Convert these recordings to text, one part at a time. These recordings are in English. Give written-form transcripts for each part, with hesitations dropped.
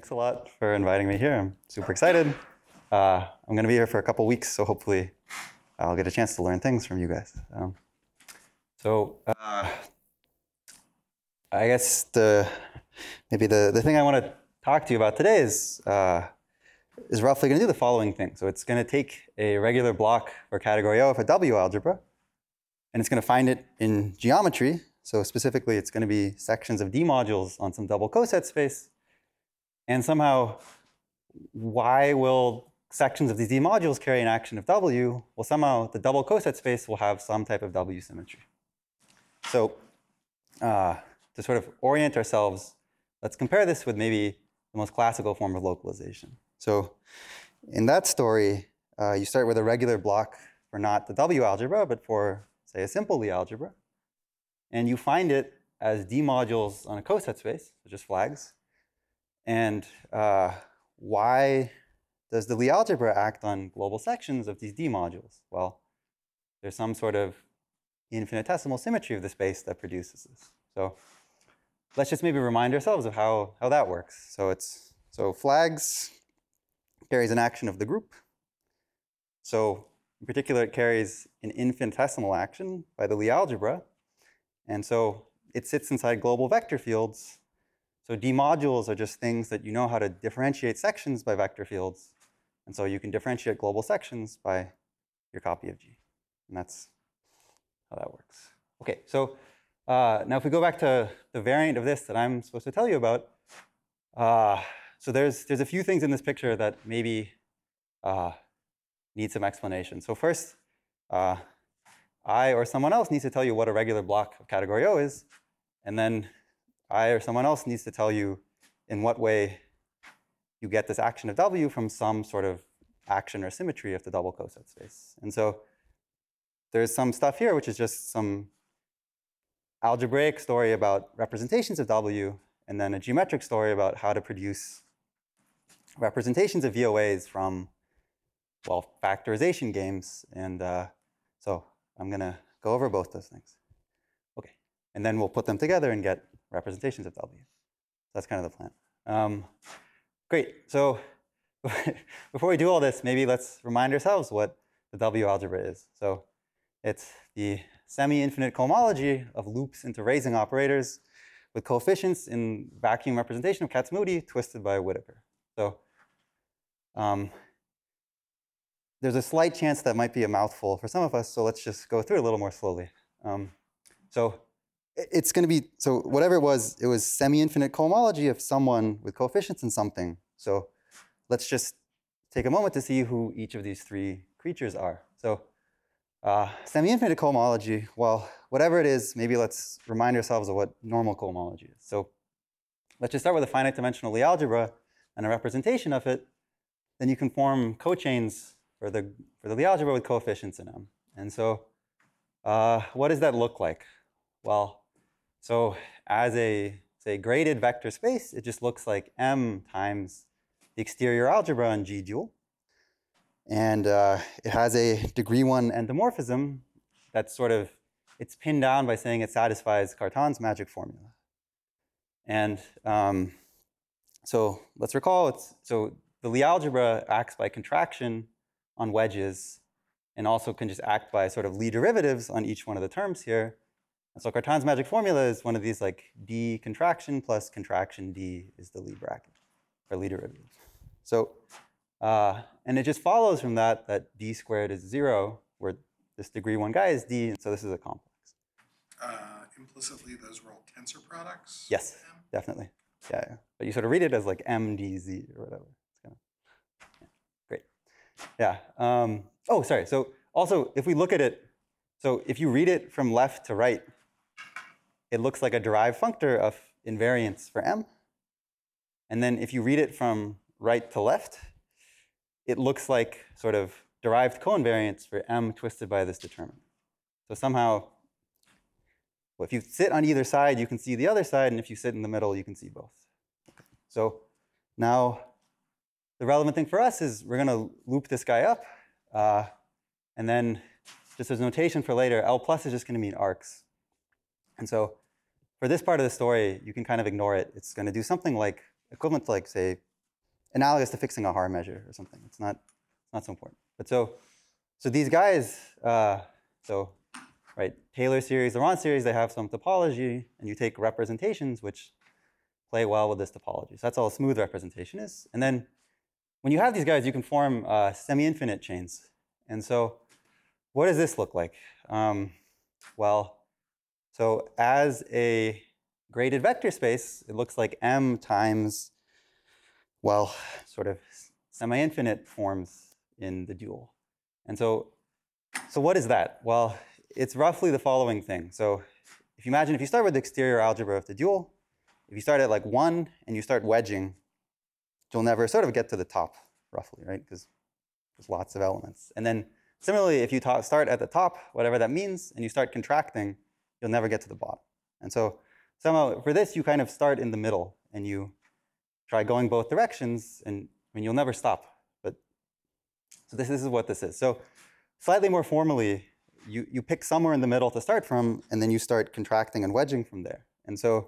Thanks a lot for inviting me here. I'm super excited. I'm going to be here for a couple weeks, so hopefully I'll get a chance to learn things from you guys. I guess maybe the thing I want to talk to you about today is roughly going to do the following thing. So it's going to take a regular block for category O of a W algebra, and it's going to find it in geometry. So specifically, it's going to be sections of D modules on some double coset space. And somehow, why will sections of these D modules carry an action of W? Well, somehow the double coset space will have some type of W symmetry. So to sort of orient ourselves, let's compare this with maybe the most classical form of localization. So in that story, you start with a regular block for not the W algebra, but for, say, a simple Lie algebra. And you find it as D modules on a coset space, so just flags. And why does the Lie algebra act on global sections of these D modules? Well, there's some sort of infinitesimal symmetry of the space that produces this. So let's just maybe remind ourselves of how that works. So flags carries an action of the group. So in particular, it carries an infinitesimal action by the Lie algebra. And so it sits inside global vector fields. So D modules are just things that you know how to differentiate sections by vector fields. And so you can differentiate global sections by your copy of G. And that's how that works. OK, so now if we go back to the variant of this that I'm supposed to tell you about, so there's a few things in this picture that maybe need some explanation. So first, I or someone else needs to tell you what a regular block of category O is. And then I or someone else needs to tell you in what way you get this action of W from some sort of action or symmetry of the double coset space. And so there's some stuff here which is just some algebraic story about representations of W, and then a geometric story about how to produce representations of VOAs from, well, factorization games. And so I'm going to go over both those things. OK, and then we'll put them together and get representations of W. That's kind of the plan. Great. So before we do all this, maybe let's remind ourselves what the W algebra is. So it's the semi-infinite cohomology of loops into raising operators with coefficients in vacuum representation of Kac-Moody twisted by Whittaker. So there's a slight chance that might be a mouthful for some of us, so let's just go through it a little more slowly. So it's going to be, so whatever it was semi-infinite cohomology of someone with coefficients in something. So let's just take a moment to see who each of these three creatures are. So semi-infinite cohomology, well, whatever it is, maybe let's remind ourselves of what normal cohomology is. So let's just start with a finite dimensional Lie algebra and a representation of it. Then you can form cochains for the Lie algebra with coefficients in M. And so what does that look like? Well, so as a, say, graded vector space, it just looks like M times the exterior algebra on G dual. And it has a degree 1 endomorphism that's sort of, it's pinned down by saying it satisfies Cartan's magic formula. And so let's recall, so the Lie algebra acts by contraction on wedges and also can just act by sort of Lie derivatives on each one of the terms here. And so Cartan's magic formula is one of these like D contraction plus contraction D is the Lie bracket, or Lie derivative. So, and it just follows from that D squared is 0, where this degree 1 guy is D, and so this is a complex. Implicitly, those were all tensor products? Yes, definitely. Yeah. But you sort of read it as like MDZ or whatever. It's kind of, great. Yeah. Oh, sorry. So also, if we look at it, so if you read it from left to right, it looks like a derived functor of invariance for M. And then if you read it from right to left, it looks like sort of derived coinvariance for M twisted by this determinant. So somehow, well, if you sit on either side, you can see the other side, and if you sit in the middle, you can see both. Okay. So now the relevant thing for us is we're going to loop this guy up, and then just as notation for later, L plus is just going to mean arcs. And so for this part of the story, you can kind of ignore it. It's going to do something like equivalent to, like, say, analogous to fixing a Haar measure or something. It's not so important. But so these guys, right, Taylor series, Laurent series, they have some topology, and you take representations which play well with this topology. So that's all a smooth representation is. And then when you have these guys, you can form semi-infinite chains. And so what does this look like? Well, so as a graded vector space, it looks like M times, well, sort of semi-infinite forms in the dual. And so what is that? Well, it's roughly the following thing. So if you imagine, if you start with the exterior algebra of the dual, if you start at like 1 and you start wedging, you'll never sort of get to the top, roughly, right? Because there's lots of elements. And then similarly, if you start at the top, whatever that means, and you start contracting, you'll never get to the bottom. And so somehow for this, you kind of start in the middle, and you try going both directions, and I mean, you'll never stop. But so this is what this is. So slightly more formally, you pick somewhere in the middle to start from, and then you start contracting and wedging from there. And so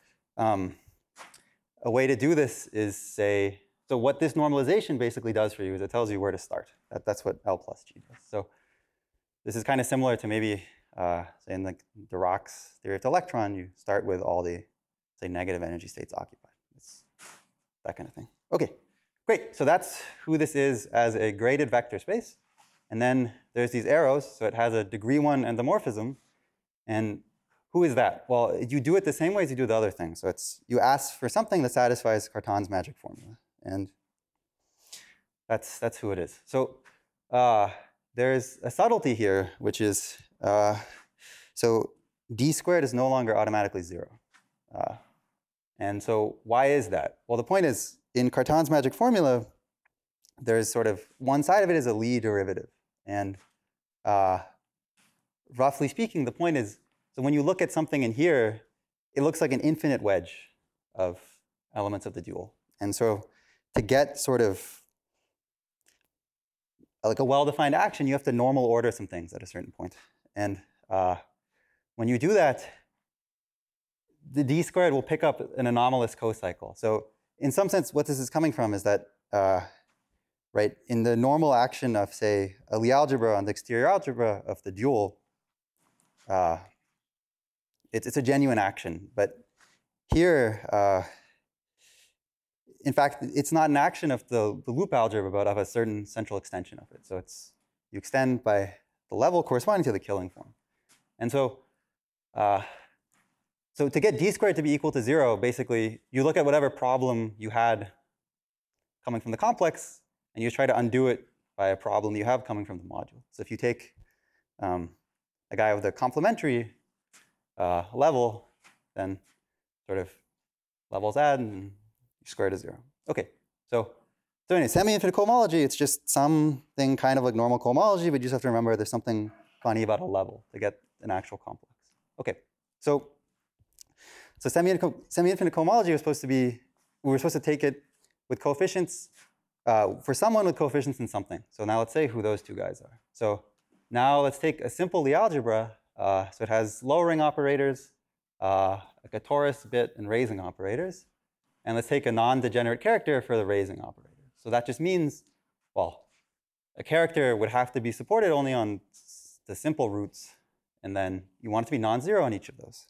a way to do this is say, so what this normalization basically does for you is it tells you where to start. That's what L plus G does. So this is kind of similar to maybe, say in like Dirac's theory of the electron, you start with all the, say, negative energy states occupied. It's that kind of thing. Okay, great. So that's who this is as a graded vector space. And then there's these arrows, so it has a degree 1 endomorphism. And who is that? Well, you do it the same way as you do the other thing. So it's you ask for something that satisfies Cartan's magic formula. And that's who it is. So there's a subtlety here, which is, so d squared is no longer automatically 0. And so why is that? Well, the point is, in Cartan's magic formula, there's sort of one side of it is a Lie derivative. And roughly speaking, the point is, so when you look at something in here, it looks like an infinite wedge of elements of the dual. And so to get sort of like a well-defined action, you have to normal order some things at a certain point. And when you do that, the d squared will pick up an anomalous cocycle. So in some sense, what this is coming from is that, right, in the normal action of, say, a Lie algebra on the exterior algebra of the dual, it's a genuine action. But here, in fact, it's not an action of the loop algebra, but of a certain central extension of it. So it's you extend by the level corresponding to the killing form. And so so to get d squared to be equal to 0, basically, you look at whatever problem you had coming from the complex, and you try to undo it by a problem you have coming from the module. So if you take a guy with a complementary level, then sort of levels add, and you square to 0. Okay, so anyway, semi-infinite cohomology, it's just something kind of like normal cohomology, but you just have to remember there's something funny about a level to get an actual complex. Okay, so semi-infinite cohomology was supposed to be, we were supposed to take it with coefficients for someone with coefficients in something. So now let's say who those two guys are. So now let's take a simple Lie algebra. So it has lowering operators, like a torus bit and raising operators. And let's take a non-degenerate character for the raising operator. So that just means, well, a character would have to be supported only on the simple roots. And then you want it to be non-zero on each of those.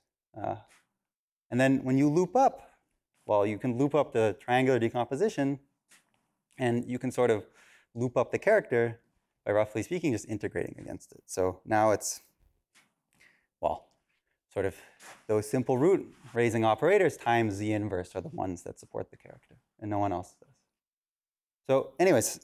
And then when you loop up, well, you can loop up the triangular decomposition, and you can sort of loop up the character by, roughly speaking, just integrating against it. So now it's, well, sort of those simple root raising operators times z inverse are the ones that support the character, and no one else does. So anyways,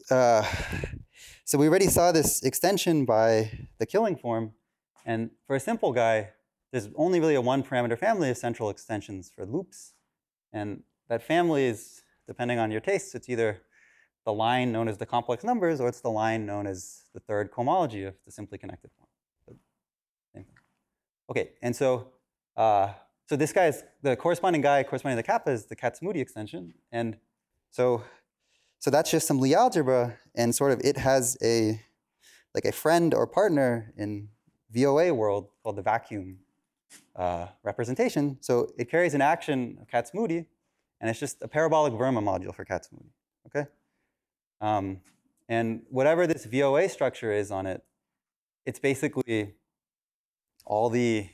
so we already saw this extension by the killing form. And for a simple guy, there's only really a one-parameter family of central extensions for loops. And that family is, depending on your tastes, it's either the line known as the complex numbers, or it's the line known as the third cohomology of the simply connected form. So, same thing. Okay, and so so this guy is the corresponding guy corresponding to the kappa is the Kac-Moody extension, and so that's just some Lie algebra, and sort of it has a like a friend or partner in VOA world called the vacuum representation. So it carries an action of Kac-Moody, and it's just a parabolic Verma module for Kac-Moody. okay? And whatever this VOA structure is on it, it's basically all the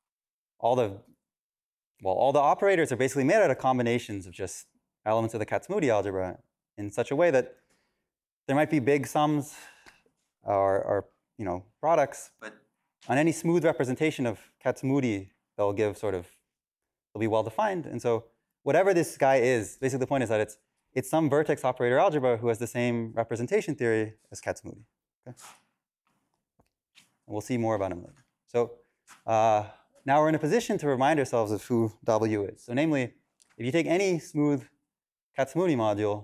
operators are basically made out of combinations of just elements of the Kac-Moody algebra in such a way that there might be big sums or products, but on any smooth representation of Kac-Moody, they'll be well defined. And so whatever this guy is, basically the point is that it's some vertex operator algebra who has the same representation theory as Kac-Moody. Okay? And we'll see more about him later. So now we're in a position to remind ourselves of who W is. So namely, if you take any smooth Kac-Moody module,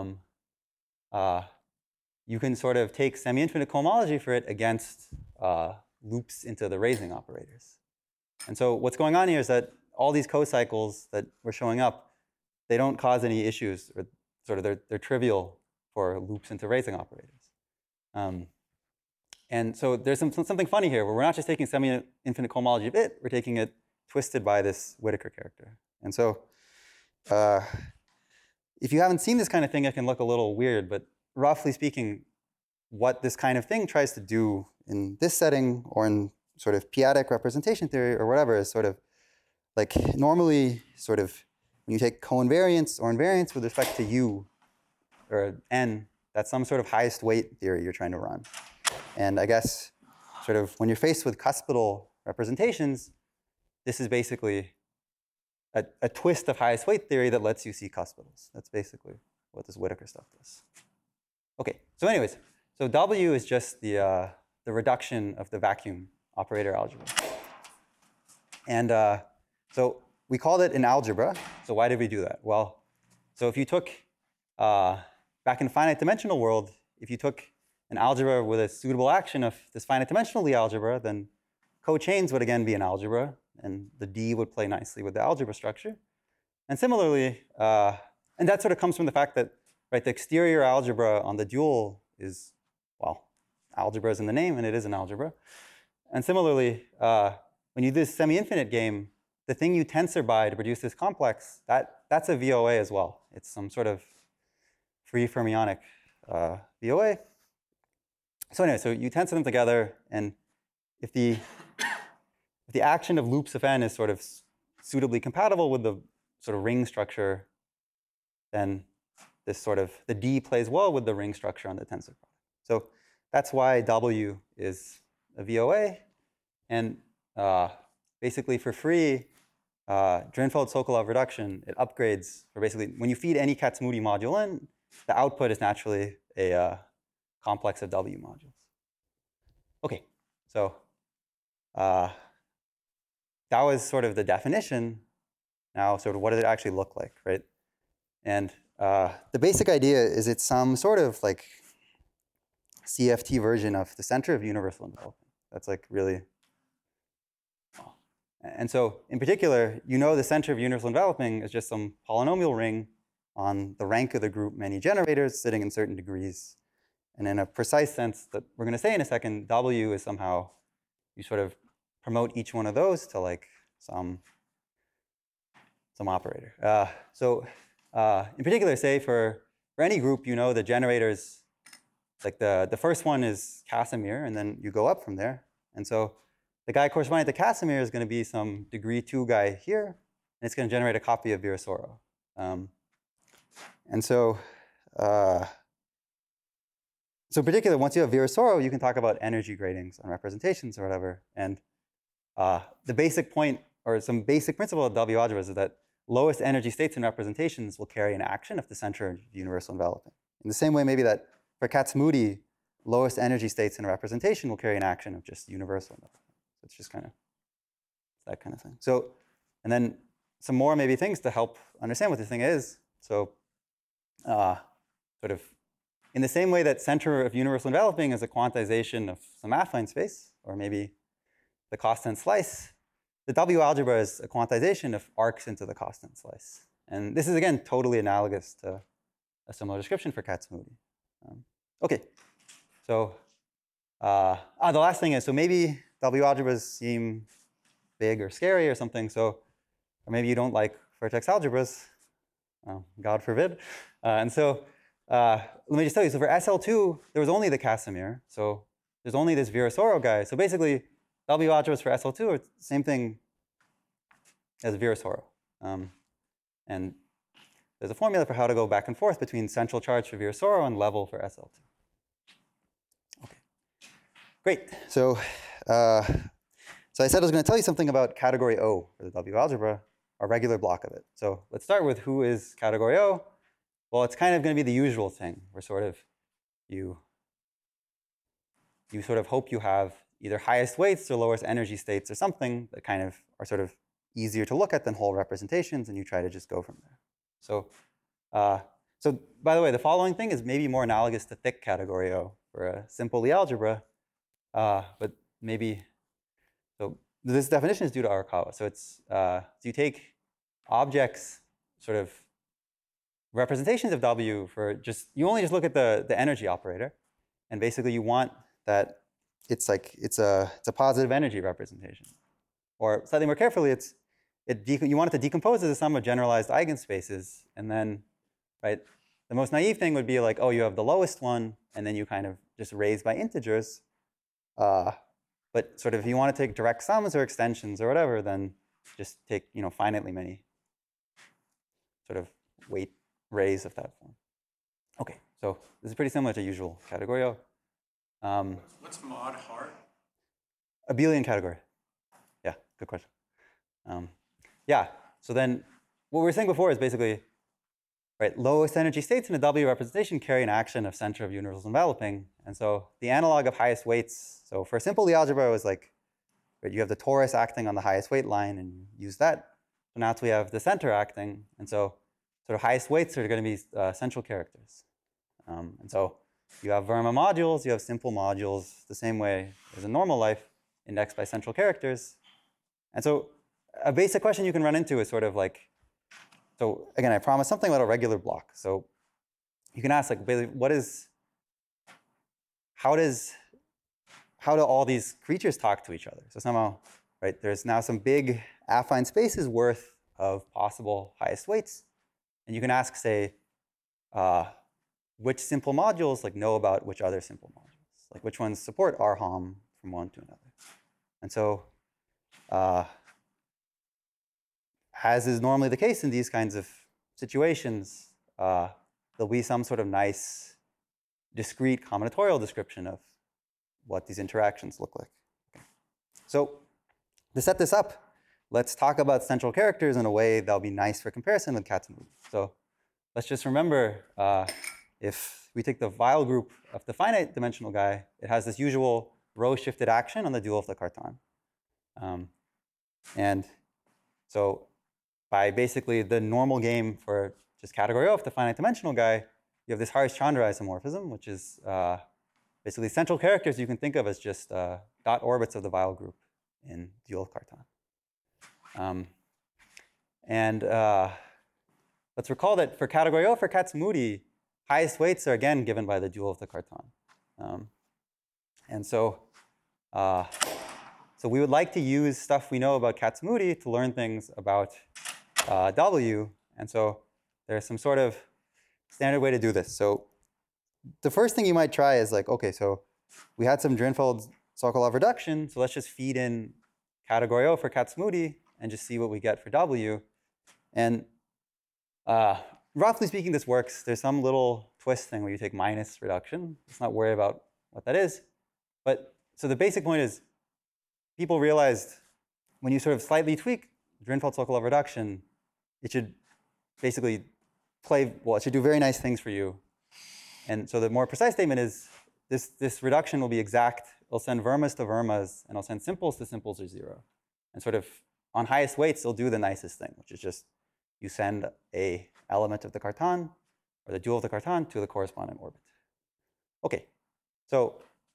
you can sort of take semi-infinite cohomology for it against loops into the raising operators. And so what's going on here is that all these cocycles that were showing up, they don't cause any issues, or sort of they're trivial for loops into raising operators. And so there's something funny here, where we're not just taking semi-infinite cohomology of it, we're taking it twisted by this Whittaker character. And so if you haven't seen this kind of thing, it can look a little weird, but roughly speaking, what this kind of thing tries to do in this setting or in sort of p-adic representation theory or whatever is sort of like normally sort of when you take co-invariance or invariance with respect to U or N, that's some sort of highest weight theory you're trying to run. And I guess sort of when you're faced with cuspidal representations, this is basically a twist of highest weight theory that lets you see cuspidals. That's basically what this Whittaker stuff does. Okay, so anyways, so W is just the reduction of the vacuum operator algebra. And so we called it an algebra. So why did we do that? Well, so if you took, back in the finite dimensional world, if you took an algebra with a suitable action of this finite dimensional Lie algebra, then cochains would again be an algebra, and the D would play nicely with the algebra structure. And similarly, and that sort of comes from the fact that the exterior algebra on the dual is, well, algebra is in the name, and it is an algebra. And similarly, when you do this semi-infinite game, the thing you tensor by to produce this complex, that's a VOA as well. It's some sort of free fermionic VOA. So anyway, so you tensor them together, and if the action of loops of n is sort of suitably compatible with the sort of ring structure, then this sort of, the D plays well with the ring structure on the tensor product. So that's why W is a VOA. And basically for free, Drinfeld-Sokolov reduction, it upgrades for basically, when you feed any Kac-Moody module in, the output is naturally a complex of W modules. Okay, so that was sort of the definition. Now, sort of what did it actually look like, right? And the basic idea is it's some sort of like CFT version of the center of universal enveloping. That's like really, and so in particular, the center of universal enveloping is just some polynomial ring on the rank of the group many generators sitting in certain degrees. And in a precise sense that we're going to say in a second, W is somehow, you sort of promote each one of those to like some operator. In particular, say for any group, the generators, like the first one is Casimir, and then you go up from there. And so the guy corresponding to Casimir is going to be some degree 2 guy here, and it's going to generate a copy of Virasoro. And so in particular, once you have Virasoro, you can talk about energy gratings on representations or whatever. And the basic point, or some basic principle of W algebras is that lowest energy states in representations will carry an action of the center of universal enveloping. In the same way, maybe that for Kac-Moody, lowest energy states in a representation will carry an action of just universal enveloping. So it's just kind of that kind of thing. So, and then some more maybe things to help understand what this thing is. So sort of in the same way that center of universal enveloping is a quantization of some affine space, or maybe the constant slice, the W algebra is a quantization of arcs into the constant slice. And this is, again, totally analogous to a similar description for Kac-Moody. Okay, so the last thing is, so maybe W algebras seem big or scary or something, so, or maybe you don't like vertex algebras, God forbid. And so let me just tell you, so for SL2, there was only the Casimir. So there's only this Virasoro guy. So basically, W algebras for SL2 are the same thing as Virasoro. And there's a formula for how to go back and forth between central charge for Virasoro and level for SL2. Okay, great. So I said I was going to tell you something about category O for the W algebra, a regular block of it. So let's start with who is category O. Well, it's kind of going to be the usual thing, where sort of you sort of hope you have either highest weights or lowest energy states or something that kind of are sort of easier to look at than whole representations, and you try to just go from there. So, so by the way, the following thing is maybe more analogous to thick category O for a simple Lie algebra, but maybe, so this definition is due to Arakawa. So it's, so you take objects, sort of representations of W for just, you only just look at the energy operator, and basically you want that it's like, it's a positive energy representation. Or slightly more carefully, you want it to decompose as a sum of generalized eigenspaces, and then, right, the most naive thing would be like, oh, you have the lowest one, and then you kind of just raise by integers. But sort of if you want to take direct sums or extensions or whatever, then just take, finitely many sort of weight rays of that form. Okay, so this is pretty similar to usual category O. What's mod heart? Abelian category. Yeah, good question. Yeah, so then what we were saying before is basically, right, lowest energy states in a W representation carry an action of center of universal enveloping. And so the analog of highest weights, so for simple Lie algebra, it was like, right, you have the torus acting on the highest weight line and you use that. So now we have the center acting. And so sort of highest weights are going to be central characters. And so you have Verma modules, you have simple modules, the same way as in normal life, indexed by central characters. And so a basic question you can run into is sort of like, so again, I promised something about a regular block. So you can ask, like, how do all these creatures talk to each other? So somehow, right, there's now some big affine spaces worth of possible highest weights. And you can ask, say, which simple modules know about which other simple modules? Like which ones support RHOM from one to another? And so, as is normally the case in these kinds of situations, there'll be some sort of nice, discrete combinatorial description of what these interactions look like. Okay. So to set this up, let's talk about central characters in a way that'll be nice for comparison with Kac-Moody. So let's just remember, if we take the Weyl group of the finite dimensional guy, it has this usual row-shifted action on the dual of the Cartan. And so by basically the normal game for just category O of the finite dimensional guy, you have this Harish-Chandra isomorphism, which is basically central characters you can think of as just dot orbits of the Weyl group in dual of Cartan. Let's recall that for category O, for Kac-Moody, highest weights are again given by the dual of the Cartan. So we would like to use stuff we know about Kac-Moody to learn things about W. And so there's some sort of standard way to do this. So the first thing you might try is like, okay, so we had some Drinfeld-Sokolov reduction, so let's just feed in category O for Kac-Moody and just see what we get for W. And roughly speaking, this works. There's some little twist thing where you take minus reduction. Let's not worry about what that is. But so the basic point is people realized when you sort of slightly tweak Drinfeld-Sokolov reduction, it should basically it should do very nice things for you. And so the more precise statement is this reduction will be exact. It'll send Vermas to Vermas, and it'll send simples to simples or 0. And sort of on highest weights, it'll do the nicest thing, which is just you send a element of the Cartan, or the dual of the Cartan, to the corresponding orbit. Okay, so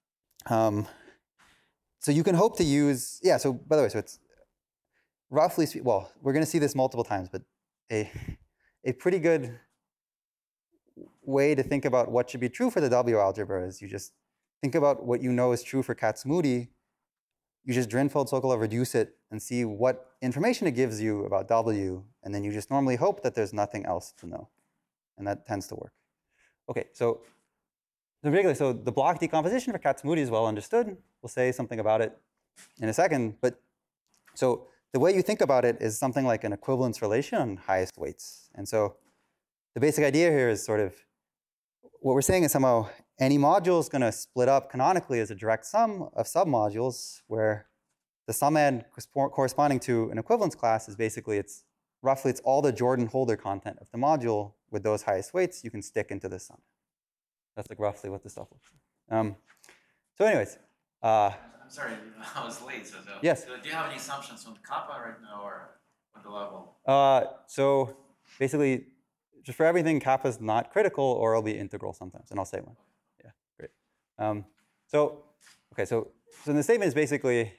so you can hope to use, yeah, so by the way, so it's roughly, well, we're going to see this multiple times, but a pretty good way to think about what should be true for the W algebra is you just think about what you know is true for Kac-Moody. You just Drinfeld-Sokolov reduce it and see what information it gives you about W, and then you just normally hope that there's nothing else to know. And that tends to work. Okay, so so the block decomposition for Kac-Moody is well understood. We'll say something about it in a second. But so the way you think about it is something like an equivalence relation on highest weights. And so the basic idea here is sort of what we're saying is somehow any module is going to split up canonically as a direct sum of submodules where the summand corresponding to an equivalence class is basically it's all the Jordan Holder content of the module with those highest weights you can stick into the sum. That's like roughly what this stuff looks like. So anyways. I'm sorry, I was late. So yes. So do you have any assumptions on kappa right now or on the level? So basically, just for everything, kappa is not critical or it'll be integral sometimes, and I'll say one. Yeah, great. So the statement is basically,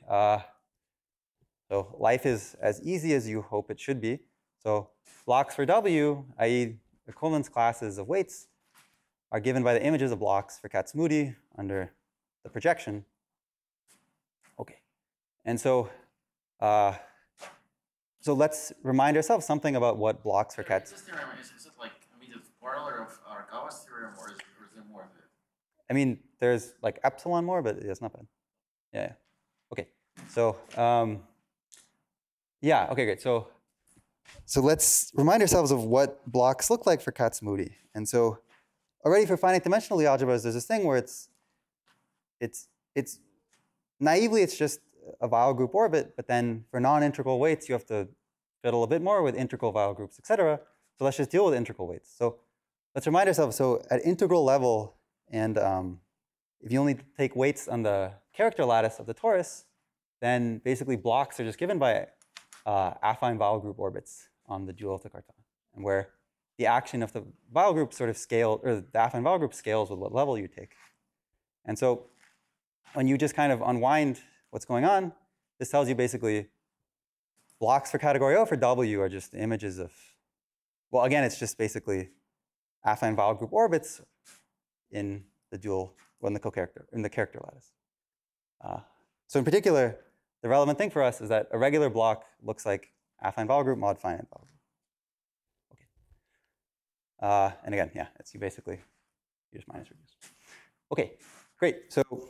so life is as easy as you hope it should be. So blocks for W, i.e. equivalence classes of weights, are given by the images of blocks for Kac-Moody under the projection. Okay, and so let's remind ourselves something about what blocks for Kac. Is this theorem, is it like immediate corollary of Arakawa's theorem, or is there more of it? I mean, there's like epsilon more, but it's not bad. Yeah. Okay. So yeah. Okay. Great. So let's remind ourselves of what blocks look like for Kac-Moody. And so already for finite dimensional Lie algebras, there's this thing where it's naively it's just a Weyl group orbit, but then for non-integral weights you have to fiddle a bit more with integral Weyl groups, etc. So let's just deal with integral weights. So let's remind ourselves. So at integral level, and if you only take weights on the character lattice of the torus, then basically blocks are just given by affine Weyl group orbits on the dual of the Cartan, and where the action of the Weyl group sort of scale, or the affine Weyl group scales with what level you take. And so when you just kind of unwind what's going on, this tells you basically blocks for category O for W are just images of, well, again, it's just basically affine Weyl group orbits in the dual, well, in the character lattice. So in particular, the relevant thing for us is that a regular block looks like affine Weyl group mod finite Weyl group. Okay. And again, yeah, it's you just minus reduce. Okay, great.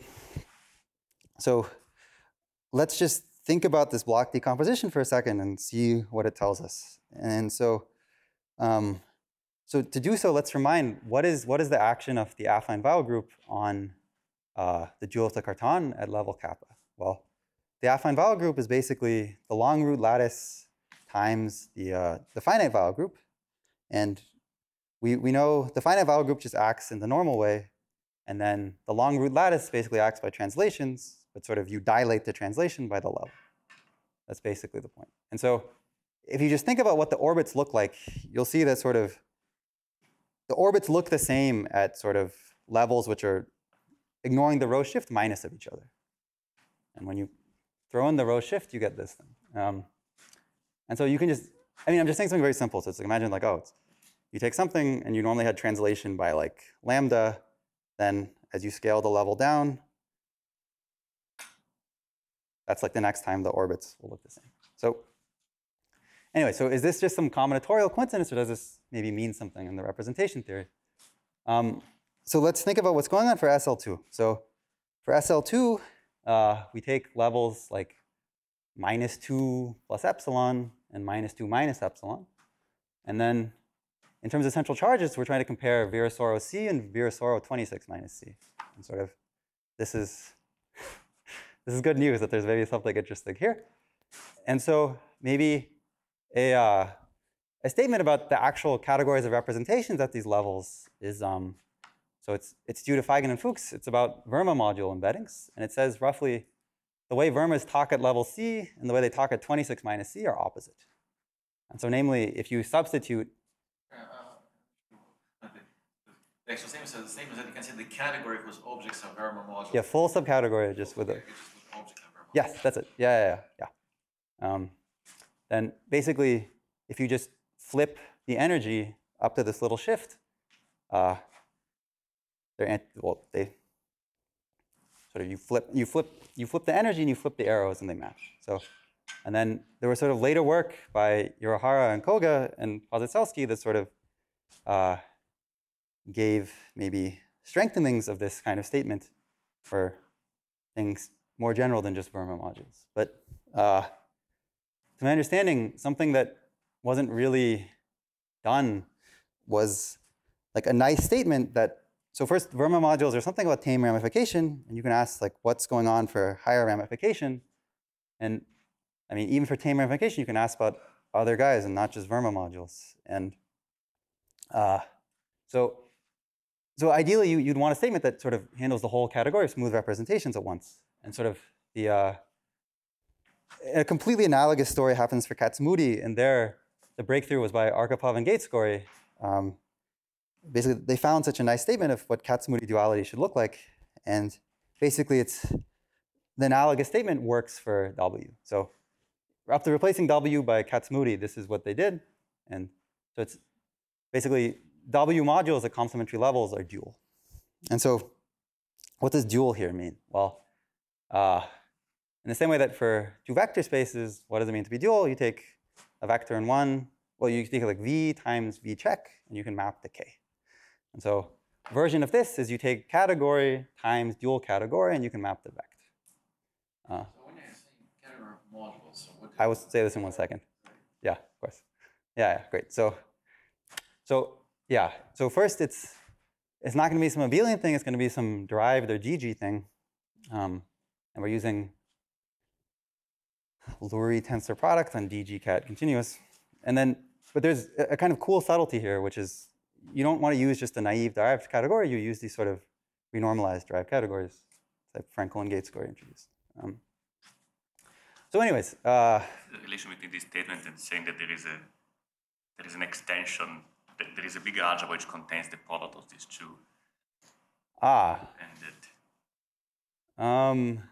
So let's just think about this block decomposition for a second and see what it tells us. And so, so to do so, let's remind what is the action of the affine Weyl group on the dual of the Cartan at level kappa? Well, the affine Weyl group is basically the long root lattice times the finite Weyl group, and we know the finite Weyl group just acts in the normal way, and then the long root lattice basically acts by translations, but sort of you dilate the translation by the level. That's basically the point. And so if you just think about what the orbits look like, you'll see that sort of the orbits look the same at sort of levels which are ignoring the row shift minus of each other. And when you throw in the row shift, you get this thing. And so you can just, I'm just saying something very simple. So it's like, imagine like, you take something and you normally had translation by like lambda, then as you scale the level down, that's like the next time the orbits will look the same. So anyway, so is this just some combinatorial coincidence, or does this maybe mean something in the representation theory? So let's think about what's going on for SL2. So for SL2, we take levels like -2 plus epsilon and -2 minus epsilon. And then in terms of central charges, we're trying to compare Virasoro C and Virasoro 26 minus C. And sort of this is good news that there's maybe something interesting here. And so maybe a statement about the actual categories of representations at these levels is, so it's due to Feigen and Fuchs. It's about Verma module embeddings. And it says roughly the way Vermas talk at level C and the way they talk at 26 minus C are opposite. And so namely, if you substitute the actual statement says the statement that you can say the category whose objects are Verma modules. Yeah, full subcategory just with it. Yes, that's it. Yeah. Then basically, if you just flip the energy up to this little shift, you flip the energy and you flip the arrows and they match. So, and then there was sort of later work by Uehara and Koga and Pozitselsky that sort of gave maybe strengthenings of this kind of statement for things more general than just Verma modules. But to my understanding, something that wasn't really done was like a nice statement that, so first, Verma modules are something about tame ramification, and you can ask like what's going on for higher ramification. And I mean, even for tame ramification, you can ask about other guys and not just Verma modules. And so ideally, you'd want a statement that sort of handles the whole category of smooth representations at once. And sort of a completely analogous story happens for Kac-Moody, and there the breakthrough was by Arkhipov and Gates-Gorey. Basically, they found such a nice statement of what Kac-Moody duality should look like, and basically, the analogous statement works for W. So after replacing W by Kac-Moody, this is what they did, and so it's basically W modules at complementary levels are dual. And so, what does dual here mean? Well, in the same way that for two vector spaces, what does it mean to be dual? You take a vector in one. Well, you take like V times V check, and you can map to K. And so version of this is you take category times dual category, and you can map the vector. So when you're saying category of modules, so what I will say this in 1 second. Yeah, of course. Yeah, great. So first it's not going to be some abelian thing. It's going to be some derived or GG thing, and we're using Lurie tensor product on DG cat continuous. And then, but there's a kind of cool subtlety here, which is you don't want to use just a naive derived category. You use these sort of renormalized derived categories that Frenkel and Gates-Gorey introduced. So anyways. The relation between this statement and saying that there is an extension, that there is a bigger algebra which contains the product of these two. And that.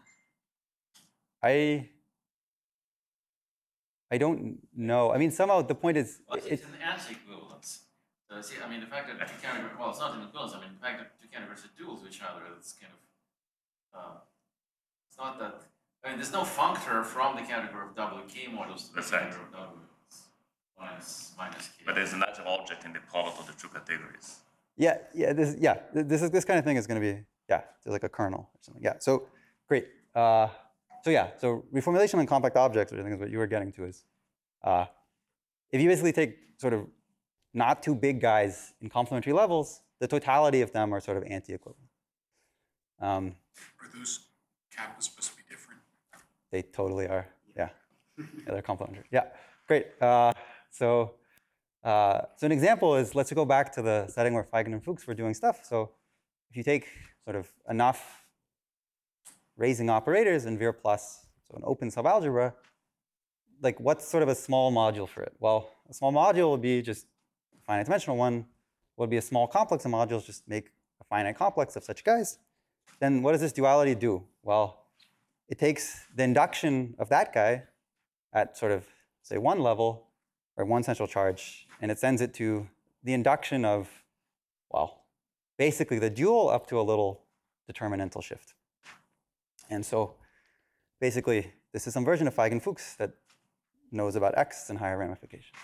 I don't know. I mean, somehow the point is... Well, it's an anti-equivalence. So see, I mean, the fact that two categories, well, it's not an equivalence. I mean, the fact that two categories are dual to each other, it's kind of, it's not that, I mean, there's no functor from the category of WK modules to the category of W. It's minus K. But there's another object in the product of the two categories. This kind of thing is going to be, there's like a kernel or something. Yeah, so great. So reformulation on compact objects, which I think is what you were getting to, is if you basically take sort of not too big guys in complementary levels, the totality of them are sort of anti-equivalent. Are those kappas supposed to be different? They totally are. Yeah, they're complementary. Yeah, great. So an example is, let's go back to the setting where Feigen and Fuchs were doing stuff. So if you take sort of enough raising operators in Vir plus, so an open subalgebra, like what's sort of a small module for it? Well, a small module would be just a finite dimensional one. Would be a small complex of modules, just make a finite complex of such guys. Then what does this duality do? Well, it takes the induction of that guy at sort of, say, one level, or one central charge, and it sends it to the induction of, well, basically the dual up to a little determinantal shift. And so basically, this is some version of Feigen-Fuchs that knows about X and higher ramification.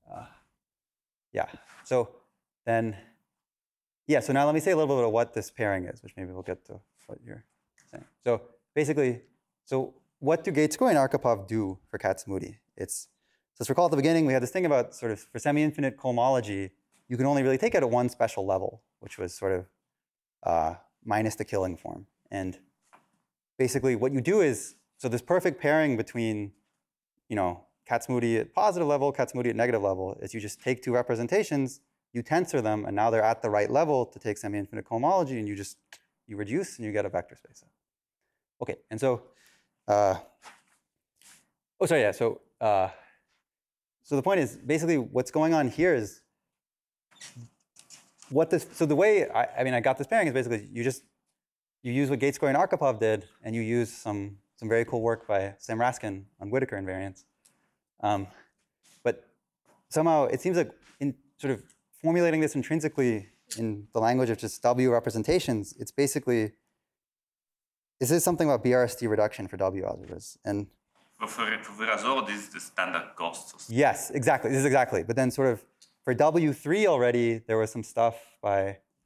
So now let me say a little bit about what this pairing is, which maybe we'll get to what you're saying. So basically, what do Gates-Gorey and Arkhipov do for Kac-Moody? So let's recall at the beginning, we had this thing about sort of for semi-infinite cohomology, you can only really take it at one special level, which was sort of minus the killing form. And basically what you do is, so this perfect pairing between, Kac-Moody at positive level, Kac-Moody at negative level, is you just take two representations, you tensor them, and now they're at the right level to take semi-infinite cohomology, and you reduce, and you get a vector space. Okay, and so, so the point is, basically what's going on here is, so the way, I got this pairing is basically you use what Gates-Gorey and Arkhipov did, and you use some very cool work by Sam Raskin on Whittaker invariance. But somehow it seems like in sort of formulating this intrinsically in the language of just W representations, it's basically, this is something about BRST reduction for W algebras. And for Virasoro, this is the standard cost. Yes, exactly. This is exactly. But then sort of for W3 already, there was some stuff by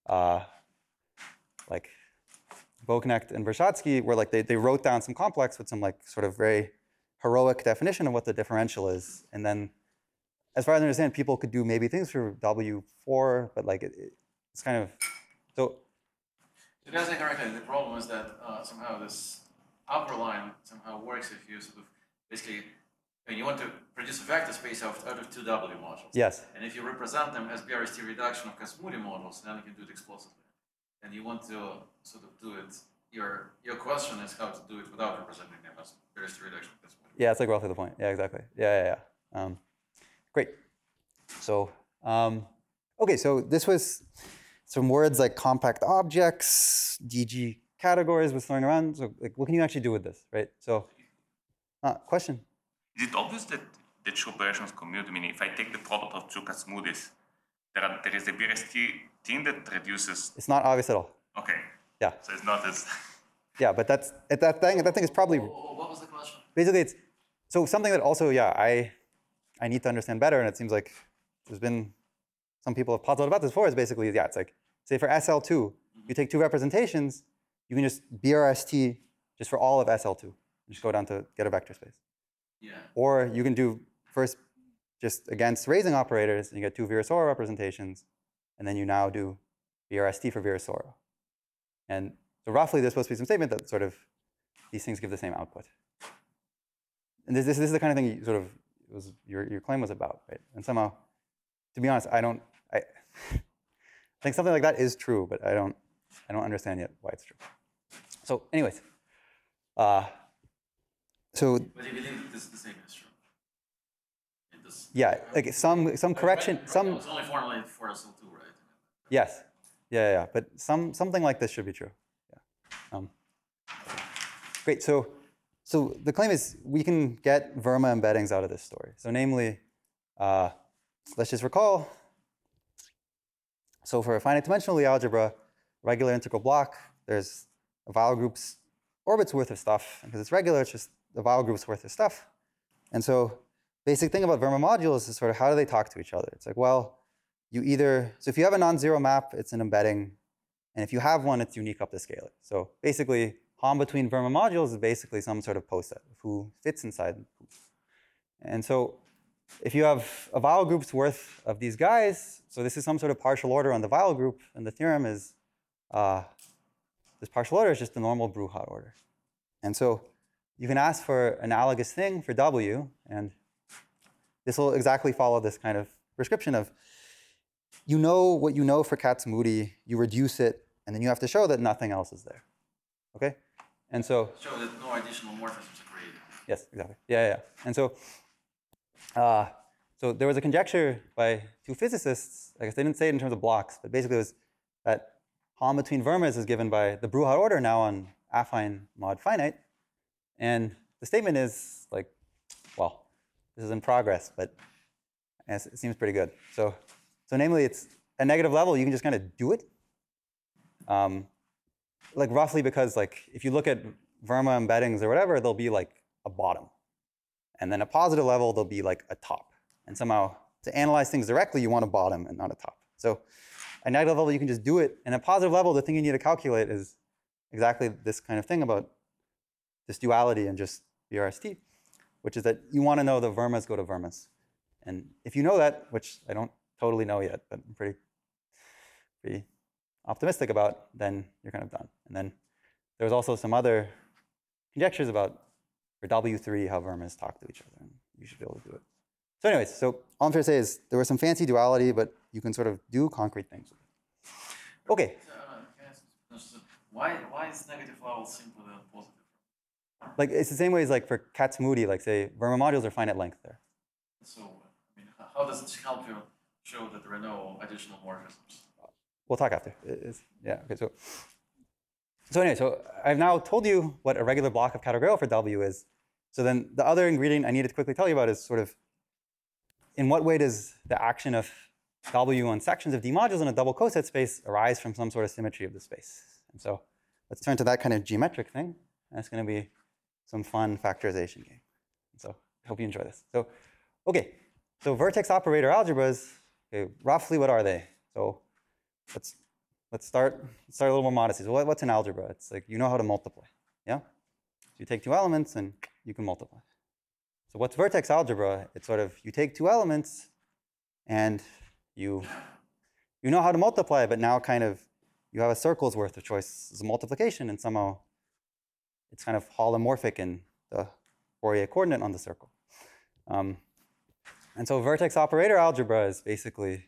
like Bochnecht and Vershadsky, where like they wrote down some complex with some like sort of very heroic definition of what the differential is, and then as far as I understand, people could do maybe things for W4, but like it's kind of so. To guys correctly, the problem is that somehow this upper line somehow works if you sort of basically, I mean, you want to produce a vector space out of two W modules. Yes. And if you represent them as BRST reduction of Kac-Moody modules, then you can do it explicitly. And you want to sort of do it. Your question is how to do it without representing them as BRST reduction of Kac-Moody. Yeah, it's like roughly the point. Yeah, exactly. Yeah. Great. So, okay, so this was some words like compact objects, DG categories was throwing around. So, like, what can you actually do with this, right? So, question? Is it obvious that the two operations commute? I mean, if I take the product of two Kac-Moody's, there is a BRST thing that reduces. It's not obvious at all. Okay. Yeah. So it's not as. Yeah, but that thing is probably. What was the question? Basically, it's so something that also, I need to understand better, and it seems like there's been some people have puzzled about this before. Is basically, it's like, say for SL2, you take two representations, you can just BRST just for all of SL2, and just go down to get a vector space. Yeah. Or you can do first just against raising operators, and you get two Virasoro representations, and then you now do BRST for Virasoro. And so roughly, there's supposed to be some statement that sort of these things give the same output. And this is the kind of thing you sort of your claim was about, right? And somehow, to be honest, I think something like that is true, but I don't understand yet why it's true. So, anyways, so. But you believe that this is the same as true? Yeah, like some correction, some. It's only formulated for SL2, right? Yes, yeah, but something like this should be true. Yeah. Great. So the claim is we can get Verma embeddings out of this story. So namely, let's just recall. So for a finite dimensional Lie algebra, regular integral block, there's a Weyl group's orbit's worth of stuff. And because it's regular, it's just the Weyl group's worth of stuff. And so basic thing about Verma modules is sort of how do they talk to each other? It's like, well, so if you have a non-zero map, it's an embedding. And if you have one, it's unique up the scalar. So basically, Hom between Verma modules is basically some sort of poset of who fits inside who. And so if you have a Weyl group's worth of these guys, so this is some sort of partial order on the Weyl group, and the theorem is this partial order is just the normal Bruhat order. And so you can ask for analogous thing for W, and this will exactly follow this kind of prescription of you know what you know for Kac-Moody, you reduce it, and then you have to show that nothing else is there. Okay? And so show that no additional morphisms are created. Yes, exactly. Yeah. And so so there was a conjecture by two physicists, I guess they didn't say it in terms of blocks, but basically it was that Hom between Vermas is given by the Bruhat order now on affine mod finite. And the statement is like, well, this is in progress, but it seems pretty good. So namely, it's at negative level, you can just kind of do it. Like roughly because like if you look at Verma embeddings or whatever, there'll be like a bottom. And then at positive level, there'll be like a top. And somehow to analyze things directly, you want a bottom and not a top. So at negative level, you can just do it. And at positive level, the thing you need to calculate is exactly this kind of thing about this duality and just BRST, which is that you want to know the Vermas go to Vermas. And if you know that, which I don't totally know yet, but I'm pretty optimistic about, then you're kind of done. And then there's also some other conjectures about for W3 how Vermas talk to each other, and you should be able to do it. So anyways, so all I'm trying to say is there was some fancy duality, but you can sort of do concrete things with it. Okay. Why is negative level simpler than positive? Like it's the same way as like for Kac-Moody, like say Verma modules are finite length there. So I mean, how does this help you show that there are no additional morphisms? We'll talk after. Yeah. Okay. So anyway, so I've now told you what a regular block of category for W is. So then the other ingredient I needed to quickly tell you about is sort of in what way does the action of W on sections of D modules in a double coset space arise from some sort of symmetry of the space? And so let's turn to that kind of geometric thing. That's going to be some fun factorization game. So I hope you enjoy this. So, okay. So vertex operator algebras, okay, roughly what are they? So let's let's start a little more modestly. So what's an algebra? It's like you know how to multiply, yeah? So you take two elements and you can multiply. So what's vertex algebra? It's sort of you take two elements and you know how to multiply, but now kind of you have a circle's worth of choices of multiplication, and somehow it's kind of holomorphic in the Fourier coordinate on the circle. And so vertex operator algebra is basically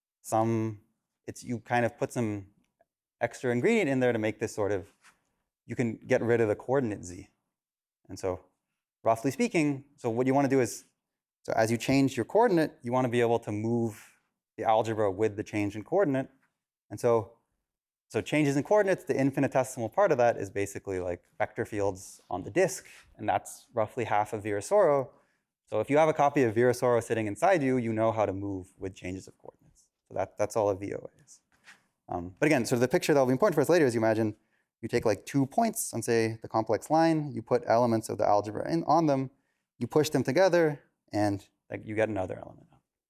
you kind of put some extra ingredient in there to make this sort of, you can get rid of the coordinate z. And so roughly speaking, so what you want to do is, so as you change your coordinate, you want to be able to move the algebra with the change in coordinate. And so changes in coordinates, the infinitesimal part of that is basically like vector fields on the disk, and that's roughly half of Virasoro. So if you have a copy of Virasoro sitting inside you, you know how to move with changes of coordinates. So that's all a VOA is. But again, so the picture that will be important for us later is you imagine you take like 2 points on, say, the complex line, you put elements of the algebra on them, you push them together, and like, you get another element.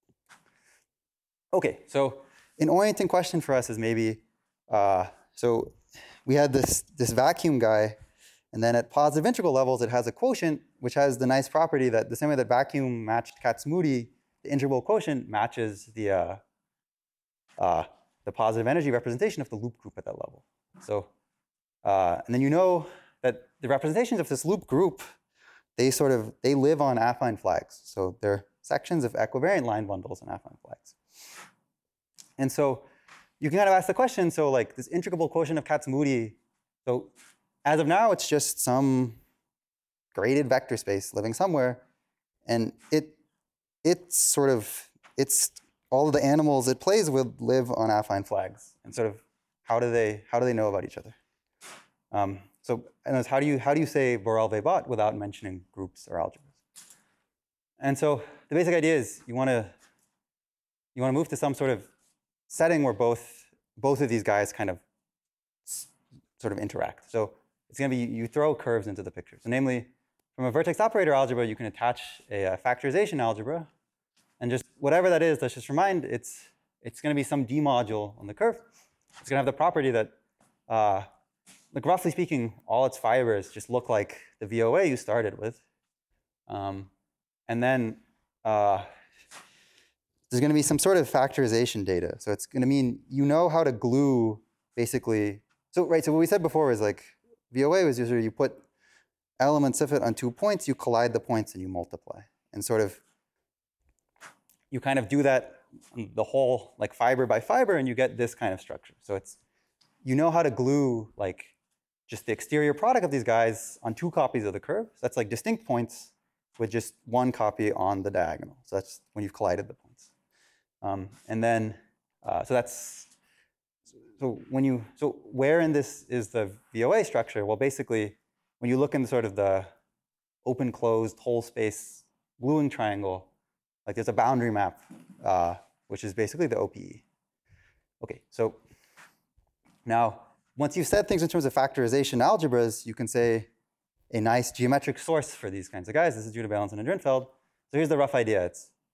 Okay, so an orienting question for us is maybe, so we had this vacuum guy, and then at positive integral levels, it has a quotient, which has the nice property that the same way that vacuum matched Kac-Moody, the integral quotient matches the positive energy representation of the loop group at that level. So, and then you know that the representations of this loop group, they live on affine flags. So they're sections of equivariant line bundles and affine flags. And so you can kind of ask the question, so like this integrable quotient of Kac-Moody, so as of now, it's just some graded vector space living somewhere, and it's all of the animals it plays with live on affine flags, and sort of how do they know about each other? So how do you say Borel-Weber without mentioning groups or algebras? And so the basic idea is you want to move to some sort of setting where both of these guys kind of sort of interact. So it's going to be you throw curves into the picture. So namely, from a vertex operator algebra, you can attach a factorization algebra, and just whatever that is, let's just remind it's going to be some d module on the curve. It's going to have the property that, like roughly speaking, all its fibers just look like the VOA you started with, and then there's going to be some sort of factorization data. So it's going to mean you know how to glue basically. So what we said before was like VOA was usually you put elements of it on 2 points, you collide the points, and you multiply. And sort of you kind of do that the whole like fiber by fiber, and you get this kind of structure. So it's you know how to glue like just the exterior product of these guys on 2 copies of the curve. So that's like distinct points with just 1 copy on the diagonal. So that's when you've collided the points. And then so where in this is the VOA structure? Well, basically, when you look in sort of the open closed whole space gluing triangle, like there's a boundary map, which is basically the OPE. Okay, so now once you've said things in terms of factorization algebras, you can say a nice geometric source for these kinds of guys. This is Judah Beilenson and Drinfeld. So here's the rough idea.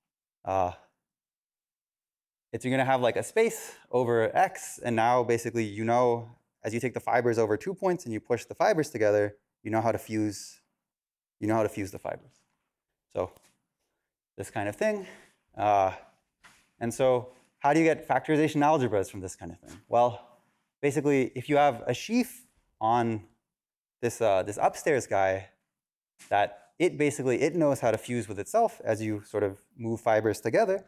It's you're going to have like a space over X, and now basically you know as you take the fibers over 2 points and you push the fibers together, you know how to fuse the fibers. So this kind of thing. And so how do you get factorization algebras from this kind of thing? Well, basically, if you have a sheaf on this upstairs guy, that it knows how to fuse with itself as you sort of move fibers together.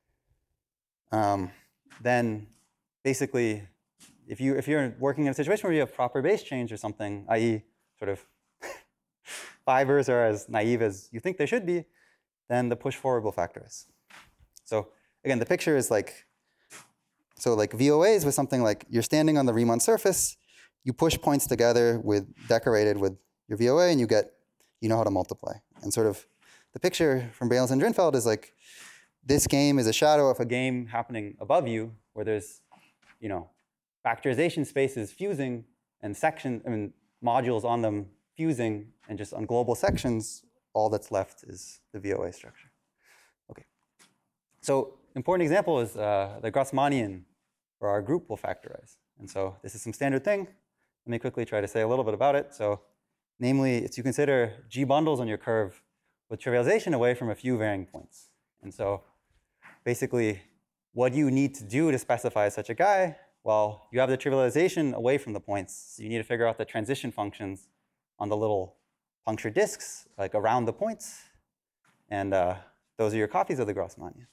Then basically, if you're working in a situation where you have proper base change or something, i.e. sort of fibers are as naive as you think they should be, then the push forward will factorize. So again, the picture is like, so like VOAs with something like you're standing on the Riemann surface, you push points together decorated with your VOA, and you know how to multiply. And sort of the picture from Beilenson and Drinfeld is like, this game is a shadow of a game happening above you where there's, factorization spaces fusing and modules on them fusing, and just on global sections, all that's left is the VOA structure. Okay. So important example is the Grassmannian, where our group will factorize. And so this is some standard thing. Let me quickly try to say a little bit about it. So namely, it's you consider G bundles on your curve with trivialization away from a few varying points. And so basically, what do you need to do to specify such a guy? Well, you have the trivialization away from the points. So you need to figure out the transition functions on the little puncture disks, like around the points. And those are your copies of the Grassmannian.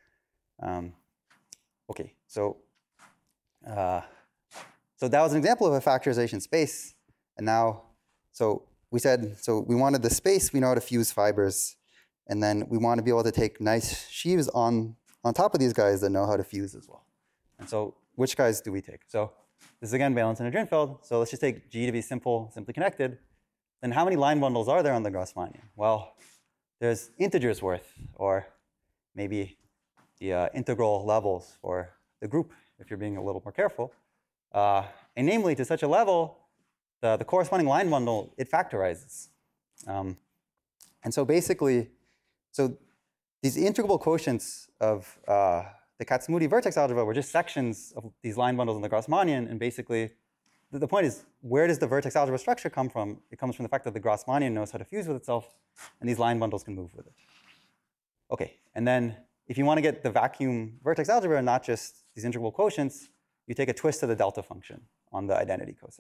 Okay, so that was an example of a factorization space. And now, so we said, so we wanted the space, we know how to fuse fibers. And then we want to be able to take nice sheaves on top of these guys that know how to fuse as well. And so which guys do we take? So this is again Bailenson and Drinfeld. So let's just take G to be simply connected. Then how many line bundles are there on the Grassmannian? Well, there's integers worth, or maybe the integral levels for the group, if you're being a little more careful. And namely, to such a level, the corresponding line bundle, it factorizes. And so basically, so these integrable quotients of the Kac-Moody vertex algebra were just sections of these line bundles in the Grassmannian. And basically, the point is, where does the vertex algebra structure come from? It comes from the fact that the Grassmannian knows how to fuse with itself, and these line bundles can move with it. Okay, and then if you want to get the vacuum vertex algebra, not just these integrable quotients, you take a twist of the delta function on the identity coset.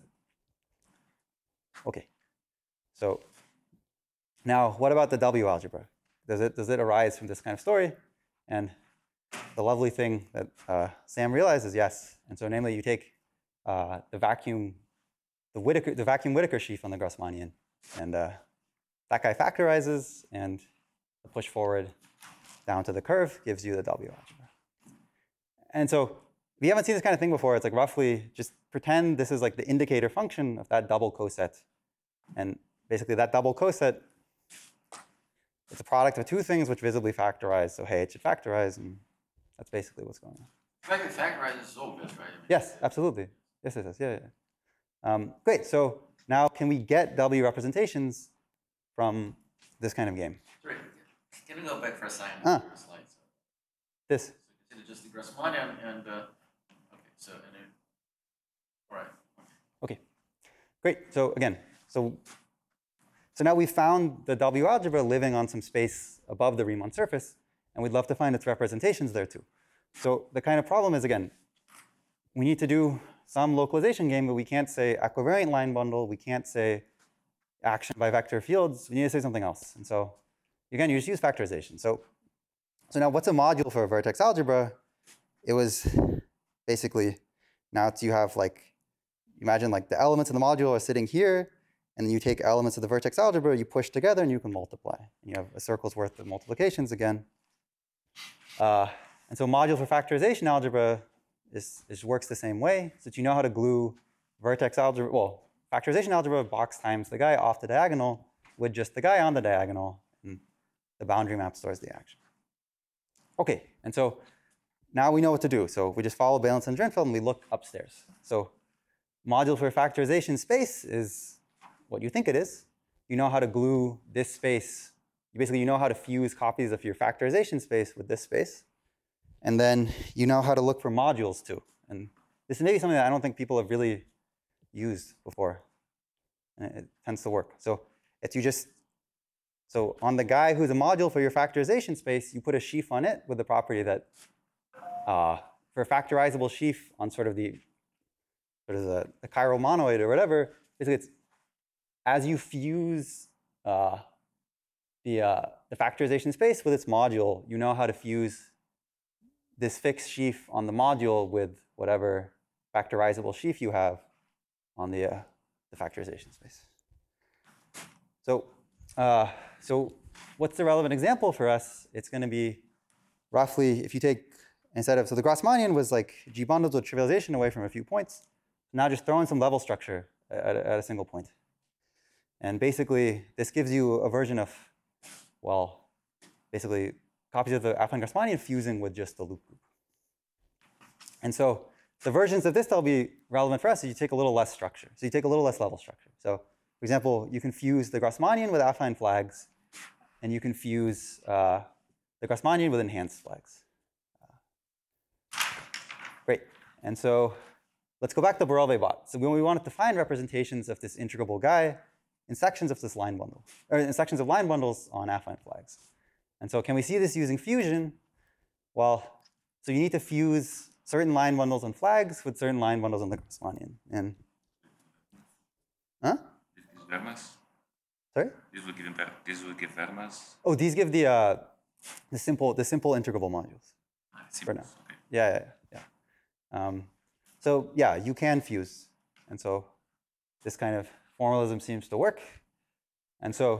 Okay, so now what about the W algebra? Does it arise from this kind of story? And the lovely thing that Sam realized is yes. And so namely, you take the vacuum Whittaker sheaf on the Grassmannian, and that guy factorizes, and the push forward down to the curve gives you the W algebra. And so we haven't seen this kind of thing before. It's like roughly just pretend this is like the indicator function of that double coset. And basically that double coset, it's a product of two things which visibly factorize. So hey, it should factorize, and that's basically what's going on. The fact that factorizes is obvious, right? I mean, Yes, absolutely. Yes, it is. Yeah. Great. So now can we get W representations from this kind of game? sorry, can we go back for a second Ah. to your slides? This. So consider just the Grassmannian and okay, so and then all right. Okay. Great. So again, so now we found the W algebra living on some space above the Riemann surface, and we'd love to find its representations there too. So the kind of problem is, again, we need to do some localization game, but we can't say equivariant line bundle. We can't say action by vector fields. We need to say something else. And so again, you just use factorization. So now what's a module for a vertex algebra? It was basically, now you have like, imagine like the elements of the module are sitting here, and then you take elements of the vertex algebra, you push together, and you can multiply. And you have a circle's worth of multiplications again. And so module for factorization algebra works the same way, so that you know how to glue vertex algebra, well, factorization algebra box times the guy off the diagonal with just the guy on the diagonal, and the boundary map stores the action. Okay, and so now we know what to do. So we just follow Bailenson and Drinfeld, and we look upstairs. So module for factorization space is what you think it is. You know how to glue this space. Basically, you know how to fuse copies of your factorization space with this space. And then you know how to look for modules too. And this is maybe something that I don't think people have really used before. And it tends to work. So it's so on the guy who's a module for your factorization space, you put a sheaf on it with the property that for a factorizable sheaf on sort of the chiral monoid or whatever, basically it's as you fuse the factorization space with its module, you know how to fuse this fixed sheaf on the module with whatever factorizable sheaf you have on the factorization space. So what's the relevant example for us? It's going to be roughly, if you take, instead of, so the Grassmannian was like G bundles with trivialization away from a few points. Now just throw in some level structure at a single point. And basically, this gives you a version of, well, basically copies of the affine Grassmannian fusing with just the loop group. And so the versions of this that'll be relevant for us is you take a little less structure. So you take a little less level structure. So for example, you can fuse the Grassmannian with affine flags, and you can fuse the Grassmannian with enhanced flags. Great. And so let's go back to Borel-Weber. So when we wanted to find representations of this integrable guy in sections of this line bundle, or in sections of line bundles on affine flags. And so can we see this using fusion? Well, so you need to fuse certain line bundles on flags with certain line bundles on the Grassmannian. And, huh? Vermas? Sorry? This will give Vermas. Oh, these give the simple integrable modules. For now. Okay. Yeah. So yeah, you can fuse. And so this kind of formalism seems to work. And so,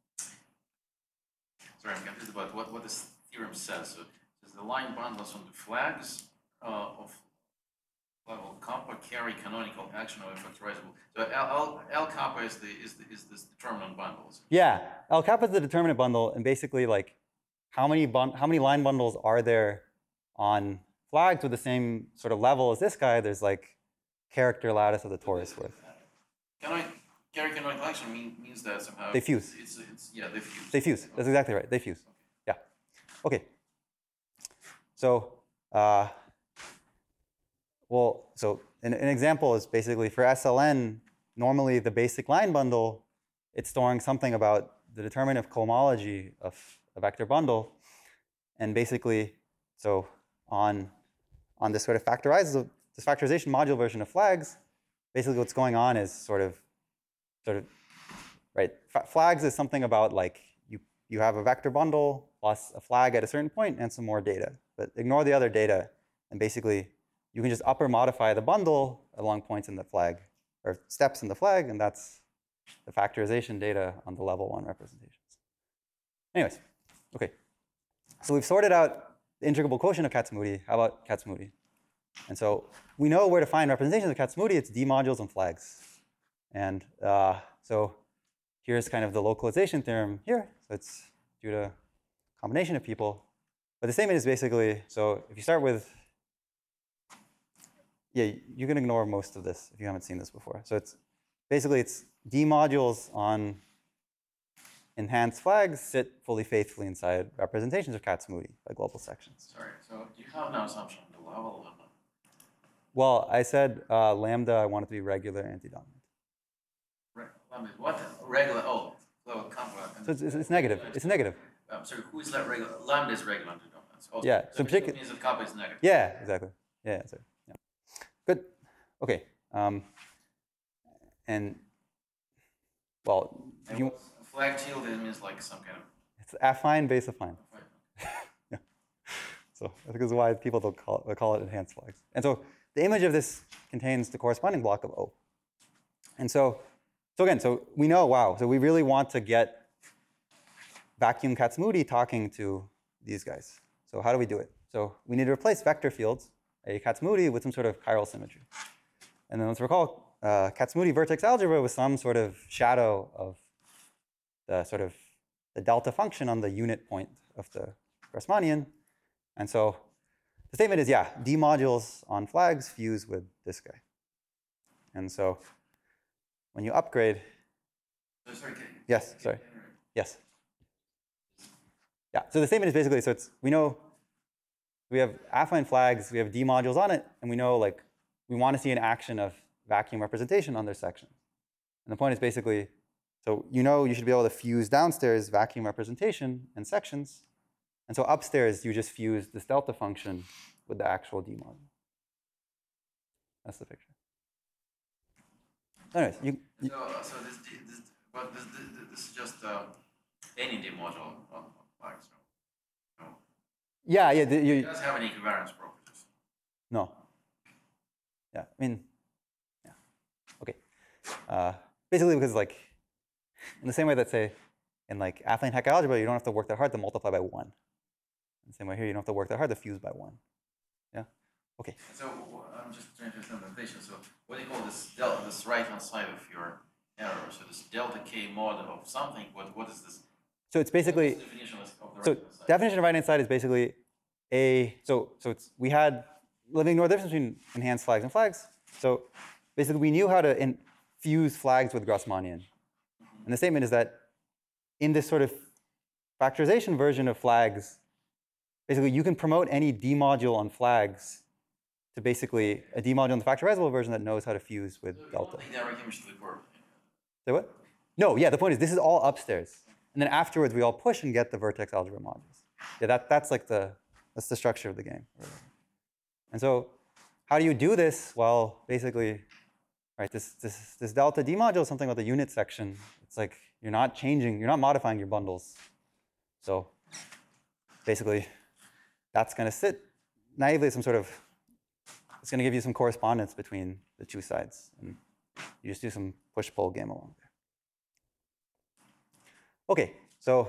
sorry, I'm confused about what this theorem says. So it says the line bundles on the flags of level kappa carry canonical action of a factorizable. So L kappa is this determinant bundles. yeah, L kappa is the determinant bundle, and basically like how many line bundles are there on flags with the same sort of level as this guy? There's like character lattice of the torus width. Carry canonical action means that somehow They fuse. Yeah, they fuse. They fuse. That's exactly right. They fuse. Yeah. Okay. So, so an example is basically for SLN. Normally, the basic line bundle, it's storing something about the determinant of cohomology of a vector bundle, and basically, so on this sort of this factorization module version of flags, basically what's going on is sort of right. Flags is something about like you have a vector bundle plus a flag at a certain point and some more data, but ignore the other data, and basically you can just upper modify the bundle along points in the flag or steps in the flag, and that's the factorization data on the level 1 representations. Anyways, okay. So we've sorted out the integrable quotient of Kac-Moody. How about Kac-Moody? And so we know where to find representations of Kac-Moody. It's D modules and flags. And so here's kind of the localization theorem here. So it's due to a combination of people. But the statement is basically, so if you start with, yeah, you can ignore most of this if you haven't seen this before. So it's D modules on enhanced flags sit fully faithfully inside representations of Kac-Moody by global sections. Sorry, so do you have no assumption on the level? Well, I said lambda, I want it to be regular anti-dominant. What? Regular, level kappa. So it's negative. It's negative. Sorry, who is that regular? Lambda is regular anti-dominance. Oh, Yeah, so so it means that kappa is negative. Yeah, exactly. Yeah, sorry. Yeah. Good. Okay. And well, And you, what's a flag tilde means like some kind of. it's affine base affine. Yeah. So I think this is why people don't call it enhanced flags. And so the image of this contains the corresponding block of O. And so again, so we know, wow, so we really want to get vacuum Kac-Moody talking to these guys. So how do we do it? So we need to replace vector fields, a Kac-Moody, with some sort of chiral symmetry. And then let's recall Kac-Moody vertex algebra with some sort of shadow of the sort of the delta function on the unit point of the Grassmannian. And so the statement is, yeah, D modules on flags fuse with this guy. And so when you upgrade, yes, sorry, yes. Yeah, so the statement is basically, so it's, we know we have affine flags, we have D modules on it, and we know like we want to see an action of vacuum representation on their section. And the point is basically, so you know you should be able to fuse downstairs vacuum representation and sections. And so upstairs, you just fuse this delta function with the actual D module. That's the picture. Anyways, So this is just any D module on flags. No. yeah, It does have any equivariance properties. No. Yeah, I mean, yeah. Okay. Basically, because like, in the same way that say, in like affine Hecke algebra, you don't have to work that hard to multiply by 1. In the same way here, you don't have to work that hard to fuse by 1. Yeah. Okay. So I'm just trying to understand the notation. So what do you call this delta, this right-hand side of your error? So this delta k mod of something. What is this? So it's basically, What's the definition of the so right-hand side? definition of right-hand side is basically so it's, we had, let me ignore the difference between enhanced flags and flags. So basically we knew how to fuse flags with Grassmannian. And the statement is that in this sort of factorization version of flags, basically you can promote any D module on flags to basically a D module in the factorizable version that knows how to fuse with You delta. don't take direct image to the core. Say what? No, yeah, the point is this is all upstairs. And then afterwards we all push and get the vertex algebra modules. Yeah, that's the structure of the game. And so how do you do this? Well, basically, right, this delta D module is something about the unit section. It's like you're not modifying your bundles. So basically, that's going to sit naively some sort of, it's going to give you some correspondence between the two sides. And you just do some push-pull game along there. Okay, so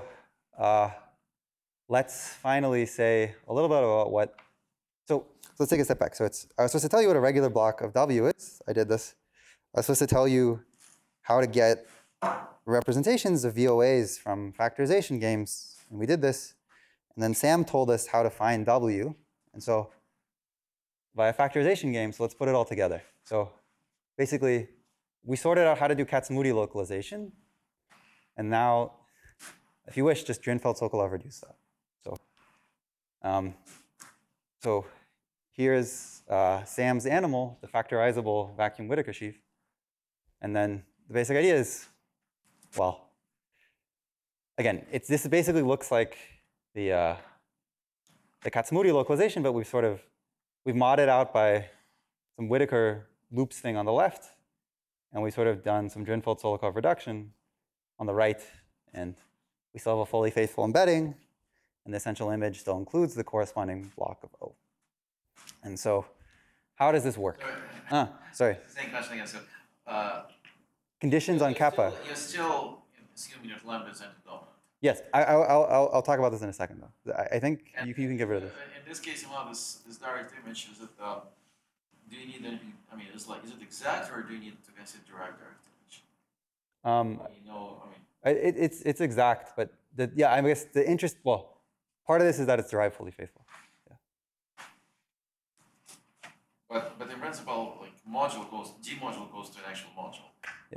let's finally say a little bit about what, so let's take a step back. So I was supposed to tell you what a regular block of W is. I did this. I was supposed to tell you how to get representations of VOAs from factorization games, and we did this. And then Sam told us how to find W. And so via factorization game, so let's put it all together. So basically, we sorted out how to do Kac-Moody localization. And now, if you wish, just Drinfeld-Sokolov reduce that. So here's Sam's animal, the factorizable vacuum Whittaker sheaf. And then the basic idea is, well, again, this basically looks like the Kac-Moody localization, but we've modded out by some Whittaker loops thing on the left, and we've sort of done some Drinfeld-Sokolov reduction on the right, and we still have a fully faithful embedding, and the essential image still includes the corresponding block of O. And so, how does this work? Sorry. Same question again. So, Conditions on kappa. You're still assuming that lambda is anti-dominant. Yes, I'll talk about this in a second, though. I think you can get rid of this. In this case, you want this direct image. Is it? Do you need anything? I mean, is it exact, or do you need to consider direct image? It's exact, but I guess the interest. Well, part of this is that it's derived fully faithful. Yeah. But in principle, like D module goes to an actual module. Yeah.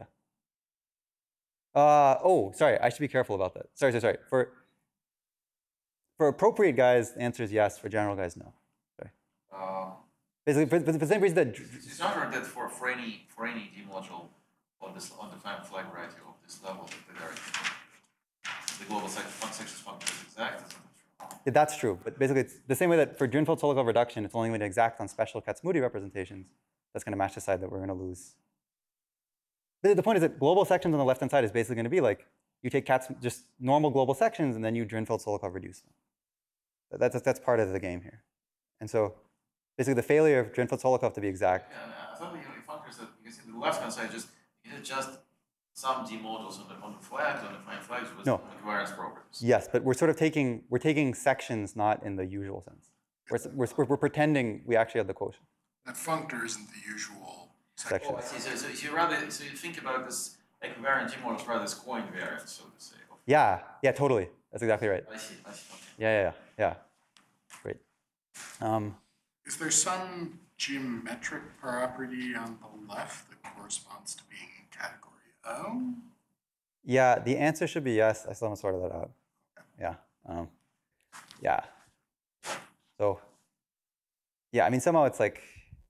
Sorry, I should be careful about that. Sorry. For appropriate guys, the answer is yes. For general guys, no. Sorry. Basically, for the same reason that It's not that for any D module on the time flag variety of this level, the global section function is exact. Isn't it true? that's true, but basically it's the same way that for Drinfeld-Sokolov reduction, it's only going to exact on special Kac-Moody representations. That's going to match the side that we're going to lose. But the point is that global sections on the left-hand side is basically going to be like you take just normal global sections and then you Drinfeld-Sokolov reduce them. That's part of the game here. And so basically the failure of Drinfeld-Sokolov to be exact. Yeah, I thought the functors that you can see the left-hand side just some D modules on the flags, on the fine flags with equivariance properties. Yes, but we're taking sections not in the usual sense. We're pretending we actually have the quotient. That functor isn't the usual Section. Oh, I see. So you think about this equivariant G models rather as co-invariant, so to say. Yeah, totally. That's exactly right. I see. Okay. Yeah. Great. Is there some geometric property on the left that corresponds to being in category O? Yeah, the answer should be yes. I still haven't sorted that out. Yeah. So, yeah, I mean, somehow it's like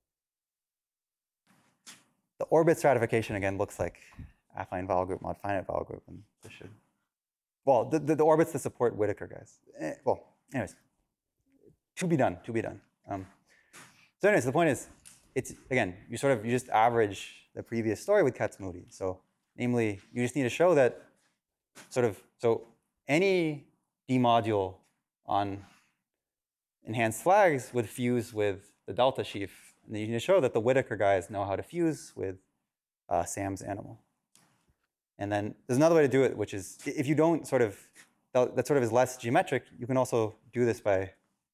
the orbit stratification again looks like affine vowel group mod finite vowel group, and this should. Well, the orbits that support Whittaker guys. Anyways, to be done. So anyways, the point is, it's again, you just average the previous story with Kac-Moody. So namely, you just need to show that so any D module on enhanced flags would fuse with the delta sheaf. And then you need to show that the Whittaker guys know how to fuse with Sam's animal. And then there's another way to do it, which is if you don't that is less geometric, you can also do this by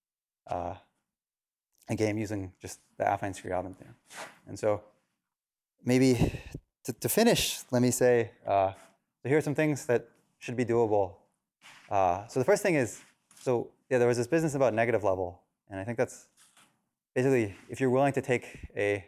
a game using just the affine Scriabin theorem. And so maybe to finish, let me say, so here are some things that should be doable. So the first thing is, there was this business about negative level, and I think that's basically, if you're willing to take a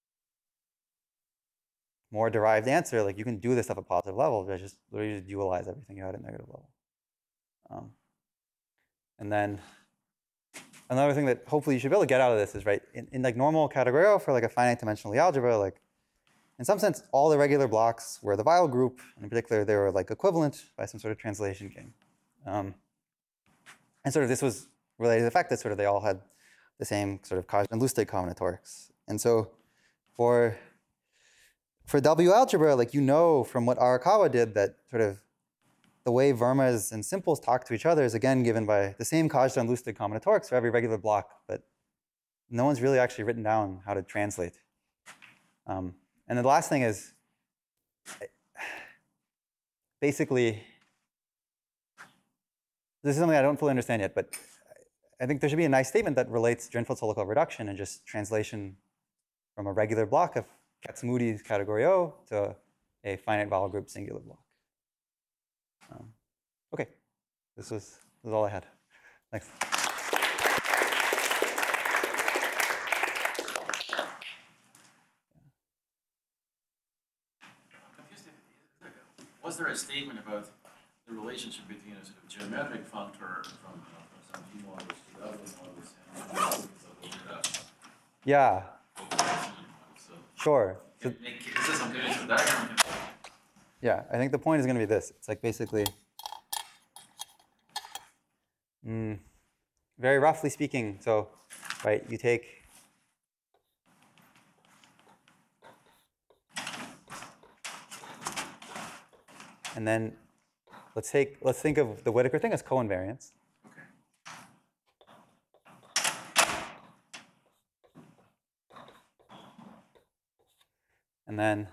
more derived answer, like you can do this stuff at positive level, but just literally just dualize everything you had at negative level. And then another thing that hopefully you should be able to get out of this is, right, in like normal category O for like a finite dimensional Lie algebra, like in some sense, all the regular blocks were the Weyl group, and in particular, they were like equivalent by some sort of translation game. And sort of this was related to the fact that sort of they all had the same sort of Kaj and Lustig combinatorics. And so for W algebra, like you know from what Arakawa did that sort of the way Vermas and simples talk to each other is again given by the same Kaj and Lustig combinatorics for every regular block, but no one's really actually written down how to translate. And the last thing is basically, this is something I don't fully understand yet, but I think there should be a nice statement that relates Drinfeld-Solikov reduction and just translation from a regular block of Kac-Moody's category O to a finite Weyl group singular block. Okay, this was all I had. Thanks. Was there a statement about the relationship between a sort of geometric functor from some D models to the other models and Yeah. So Sure. So, is this some kind of diagram? yeah, I think the point is going to be this. It's like basically, very roughly speaking, so, right, you take and then let's think of the Whittaker thing as co-invariance. Okay. And then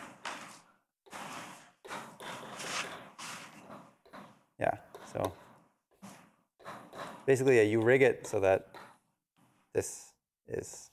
yeah, so basically you rig it so that this is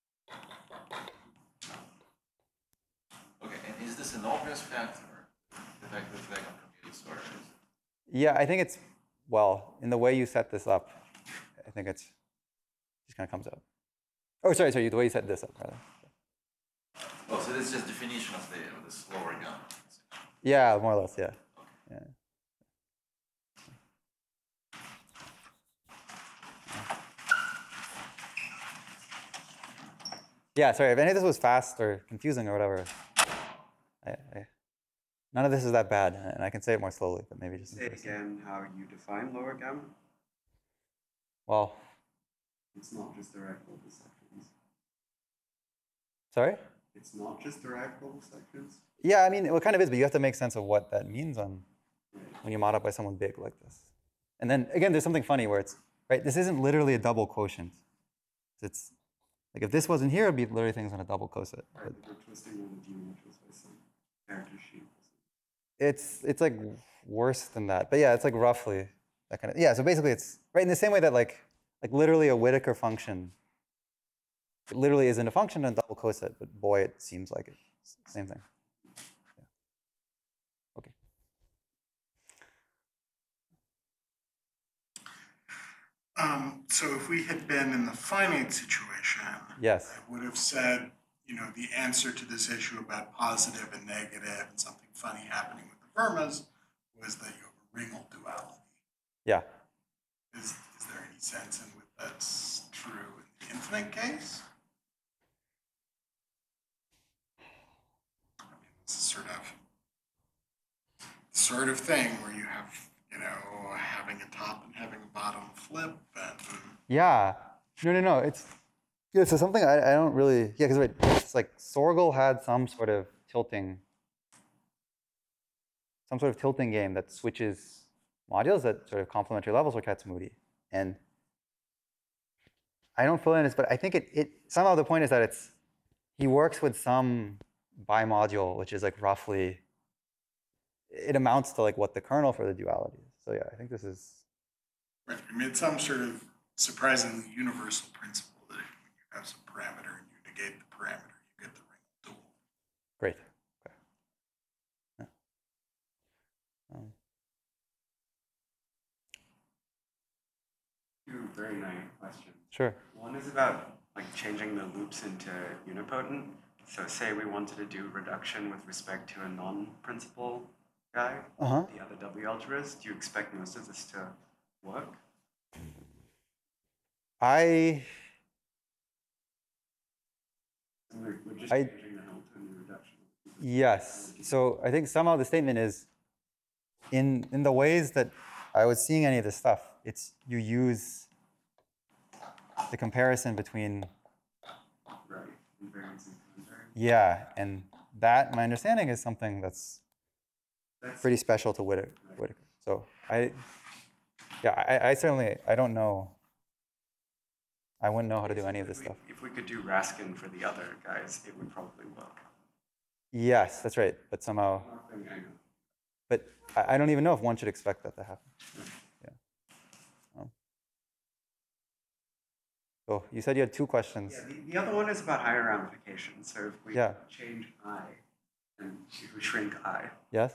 Okay, and is this an obvious factor? The fact that the computes or is yeah, I think it's, well, in the way you set this up, I think it's just kind of comes out. Oh, sorry, the way you set this up, rather. oh, so this is just definition of this lower gamma. Yeah, more or less, yeah. Yeah. Yeah, sorry, if any of this was fast or confusing or whatever, none of this is that bad, and I can say it more slowly, but maybe just Say again how you define lower gamma. Well, It's not just Dirac-Level sections. sorry? It's not just Dirac-Level sections. Yeah, I mean, it kind of is, but you have to make sense of what that means when you mod up by someone big like this. And then, again, there's something funny where it's, right, this isn't literally a double quotient. It's, like, if this wasn't here, it'd be literally things on a double coset. Right, like we're twisting all the geometries by some character sheet. It's like worse than that. But yeah, it's like roughly that kind of, yeah, so basically it's, right, in the same way that like literally a Whittaker function, it literally isn't a function on double coset, but boy, it seems like it. Same thing. Yeah. Okay. So if we had been in the finite situation, Yes. I would have said, the answer to this issue about positive and negative and something funny happening with the Vermas was that you have a Ringel duality. Yeah. Is there any sense in which that's true in the infinite case? I mean, this is sort of thing where you have, having a top and having a bottom flip and Yeah. No. It's so something I don't really, yeah, because it's like Sorgel had some sort of tilting game that switches modules at sort of complementary levels for Kac-Moody. And I don't fully understand, but I think it somehow the point is that he works with some bimodule, which is like roughly, it amounts to like what the kernel for the duality is. So yeah, I think this is. right. I mean, it's some sort of surprisingly universal principle that when you have some parameter and you negate the parameter, you get the Ringel dual. Great. Okay. Yeah. Two very naive questions. Sure. One is about like changing the loops into unipotent. So say we wanted to do reduction with respect to a non-principal guy, the other W algebras. Do you expect most of this to work? I We're just I- changing the Hamiltonian reduction. yes. So I think somehow the statement is in the ways that I was seeing any of this stuff, it's you use the comparison between Right. Invariance and covariance. yeah, and that my understanding is something that's That's pretty special to Whittaker. So I certainly I don't know. I wouldn't know how to do any of this stuff. If we could do Raskin for the other guys, it would probably work. Yes, that's right. But somehow, Nothing, I know. but I don't even know if one should expect that to happen. Yeah. So you said you had two questions. Yeah, the other one is about higher ramification. So if we Yeah. change I and if we shrink I, Yes.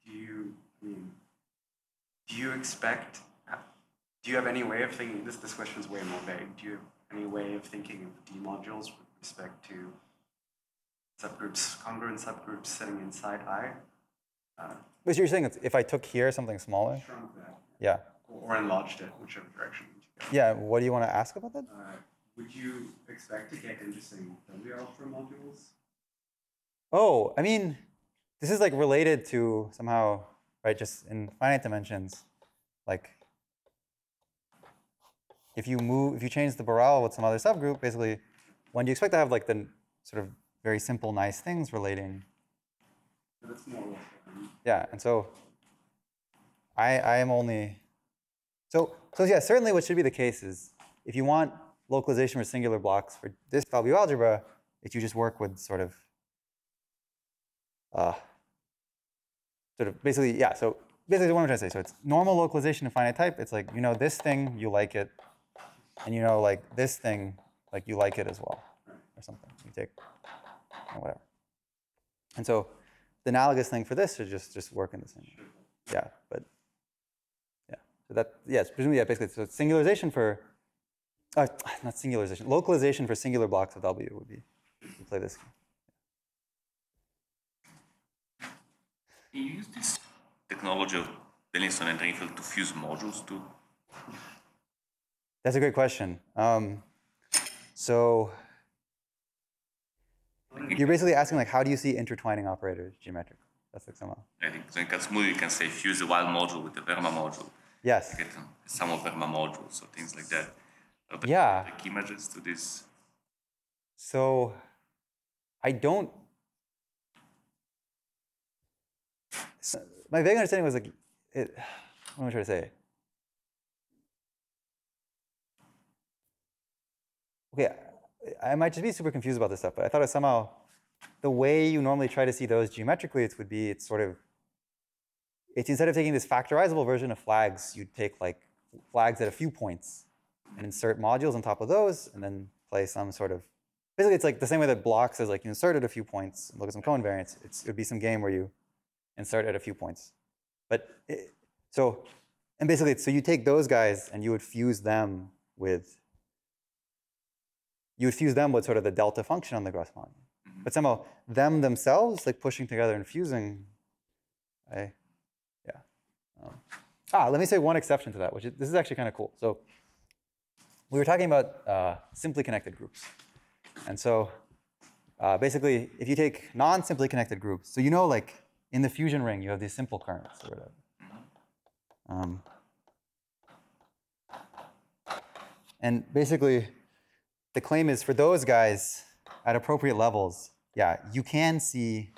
do you expect, do you have any way of thinking, this question is way more vague, do you have any way of thinking of D modules with respect to subgroups, congruent subgroups sitting inside I? But you're saying it's if I took here something smaller? Shrunk that, Yeah. or enlarged it, whichever direction you go. Yeah. What do you want to ask about that? Would you expect to get interesting W-algebra modules? Oh, I mean, this is like related to somehow, right? Just in finite dimensions, like if you change the Borel with some other subgroup, basically, when do you expect to have like the sort of very simple, nice things relating? That's more or less what I mean. Yeah, and so I am only so yeah. Certainly, what should be the case is if you want localization for singular blocks for this W algebra, if you just work with sort of basically, yeah. So basically, what I'm trying to say. So it's normal localization of finite type. It's like you know this thing, you like it, and you know like this thing, like you like it as well, or something. You take whatever. And so the analogous thing for this should just work in the same way. Yeah, but yeah. So that yes, presumably yeah. Basically, so singularization for not singularization, localization for singular blocks of W would be we play this. Can you use this technology of Bellinson and Reinfeld to fuse modules too? That's a great question. So you're basically asking like, how do you see intertwining operators geometrically? That's like somehow. I think so in Katsumuri you can say fuse the wild module with the Verma module. Yes. Get a sum of Verma modules or things like that. Are there Yeah. key images to this? So I don't. My vague understanding was like, what am I trying to say? Okay, I might just be super confused about this stuff, but I thought it somehow the way you normally try to see those geometrically, it would be it's instead of taking this factorizable version of flags, you'd take like flags at a few points and insert modules on top of those, and then play some sort of. Basically, it's like the same way that blocks is like you insert at a few points and look at some covariance. It would be some game where you insert at a few points. But so you take those guys and you would fuse them with sort of the delta function on the Grassmannian. Mm-hmm. But somehow them themselves, like pushing together and fusing, let me say one exception to that, this is actually kind of cool. So we were talking about simply connected groups. And so basically, if you take non-simply connected groups, so you know like in the fusion ring, you have these simple currents or whatever. And basically, the claim is for those guys at appropriate levels, yeah, you can see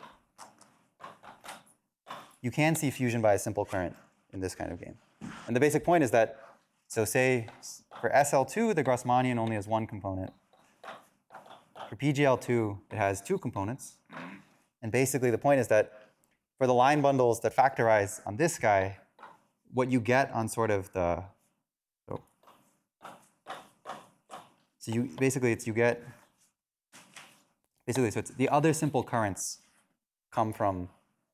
fusion by a simple current in this kind of game. And the basic point is that, so say for SL2, the Grassmannian only has one component. For PGL2, it has two components. And basically the point is that for the line bundles that factorize on this guy, what you get on sort of the, so it's the other simple currents come from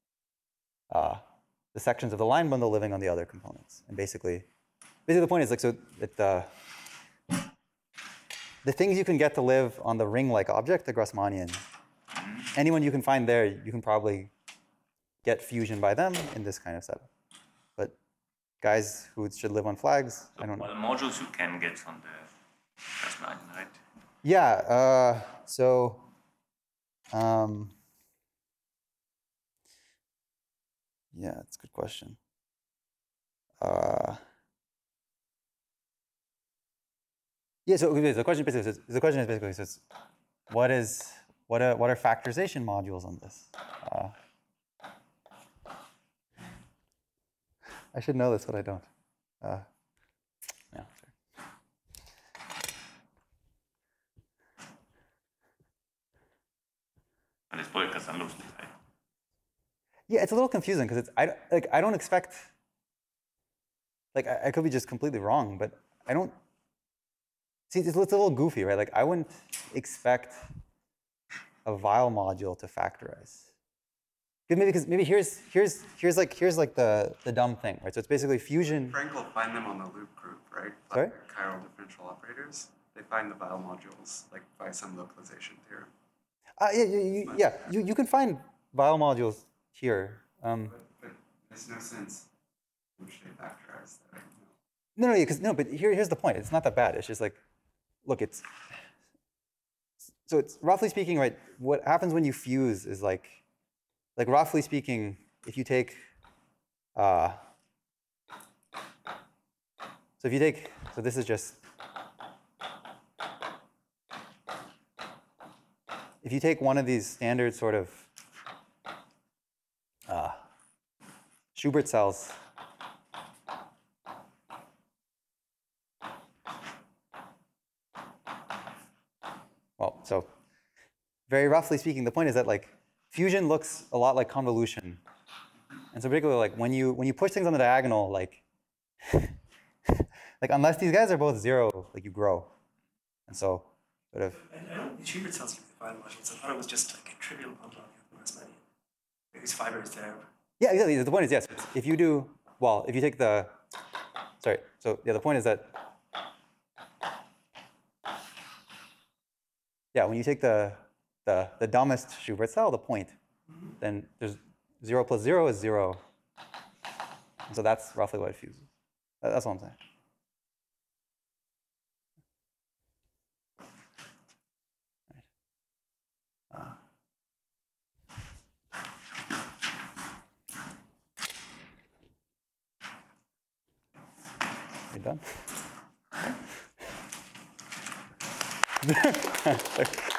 the sections of the line bundle living on the other components. And basically the point is like, so that the things you can get to live on the ring-like object, the Grassmannian, anyone you can find there, you can probably get fusion by them in this kind of setup. But guys who should live on flags, I don't know. Well, modules you can get on That's 9, right? Yeah. Yeah, that's a good question. Yeah. So okay, the question is basically says, what are factorization modules on this? I should know this, but I don't. Yeah. Sorry. And it's probably because I'm loosely, right? Yeah, it's a little confusing because I don't expect, like I could be just completely wrong, but I don't see it's a little goofy, right? Like I wouldn't expect a Vile module to factorize. Because maybe here's like the dumb thing, right? So it's basically fusion. Frank will find them on the loop group, right? Sorry? Like chiral differential operators. They find the Vile modules like by some localization theorem. You can find Vile modules here. But there's no sense in which they factorize that. But here's the point. It's not that bad. It's just like, look, it's roughly speaking, right? What happens when you fuse is like roughly speaking, if you take, so this is just, if you take one of these standard sort of Schubert cells, well, so very roughly speaking, the point is that like fusion looks a lot like convolution, and so particularly like when you push things on the diagonal, like like unless these guys are both 0, like you grow, and so sort of. I don't think Schubert cells give the Vile modules. I thought it was just like a trivial homology of the Rosmanian. These fibers there. Yeah, exactly. The point is yes. If you do well, if you take the, sorry. So yeah, the point is that when you take the dumbest Schubert cell, the point, then there's 0 plus 0 is 0. And so that's roughly what it fuses. That's what I'm saying. You done?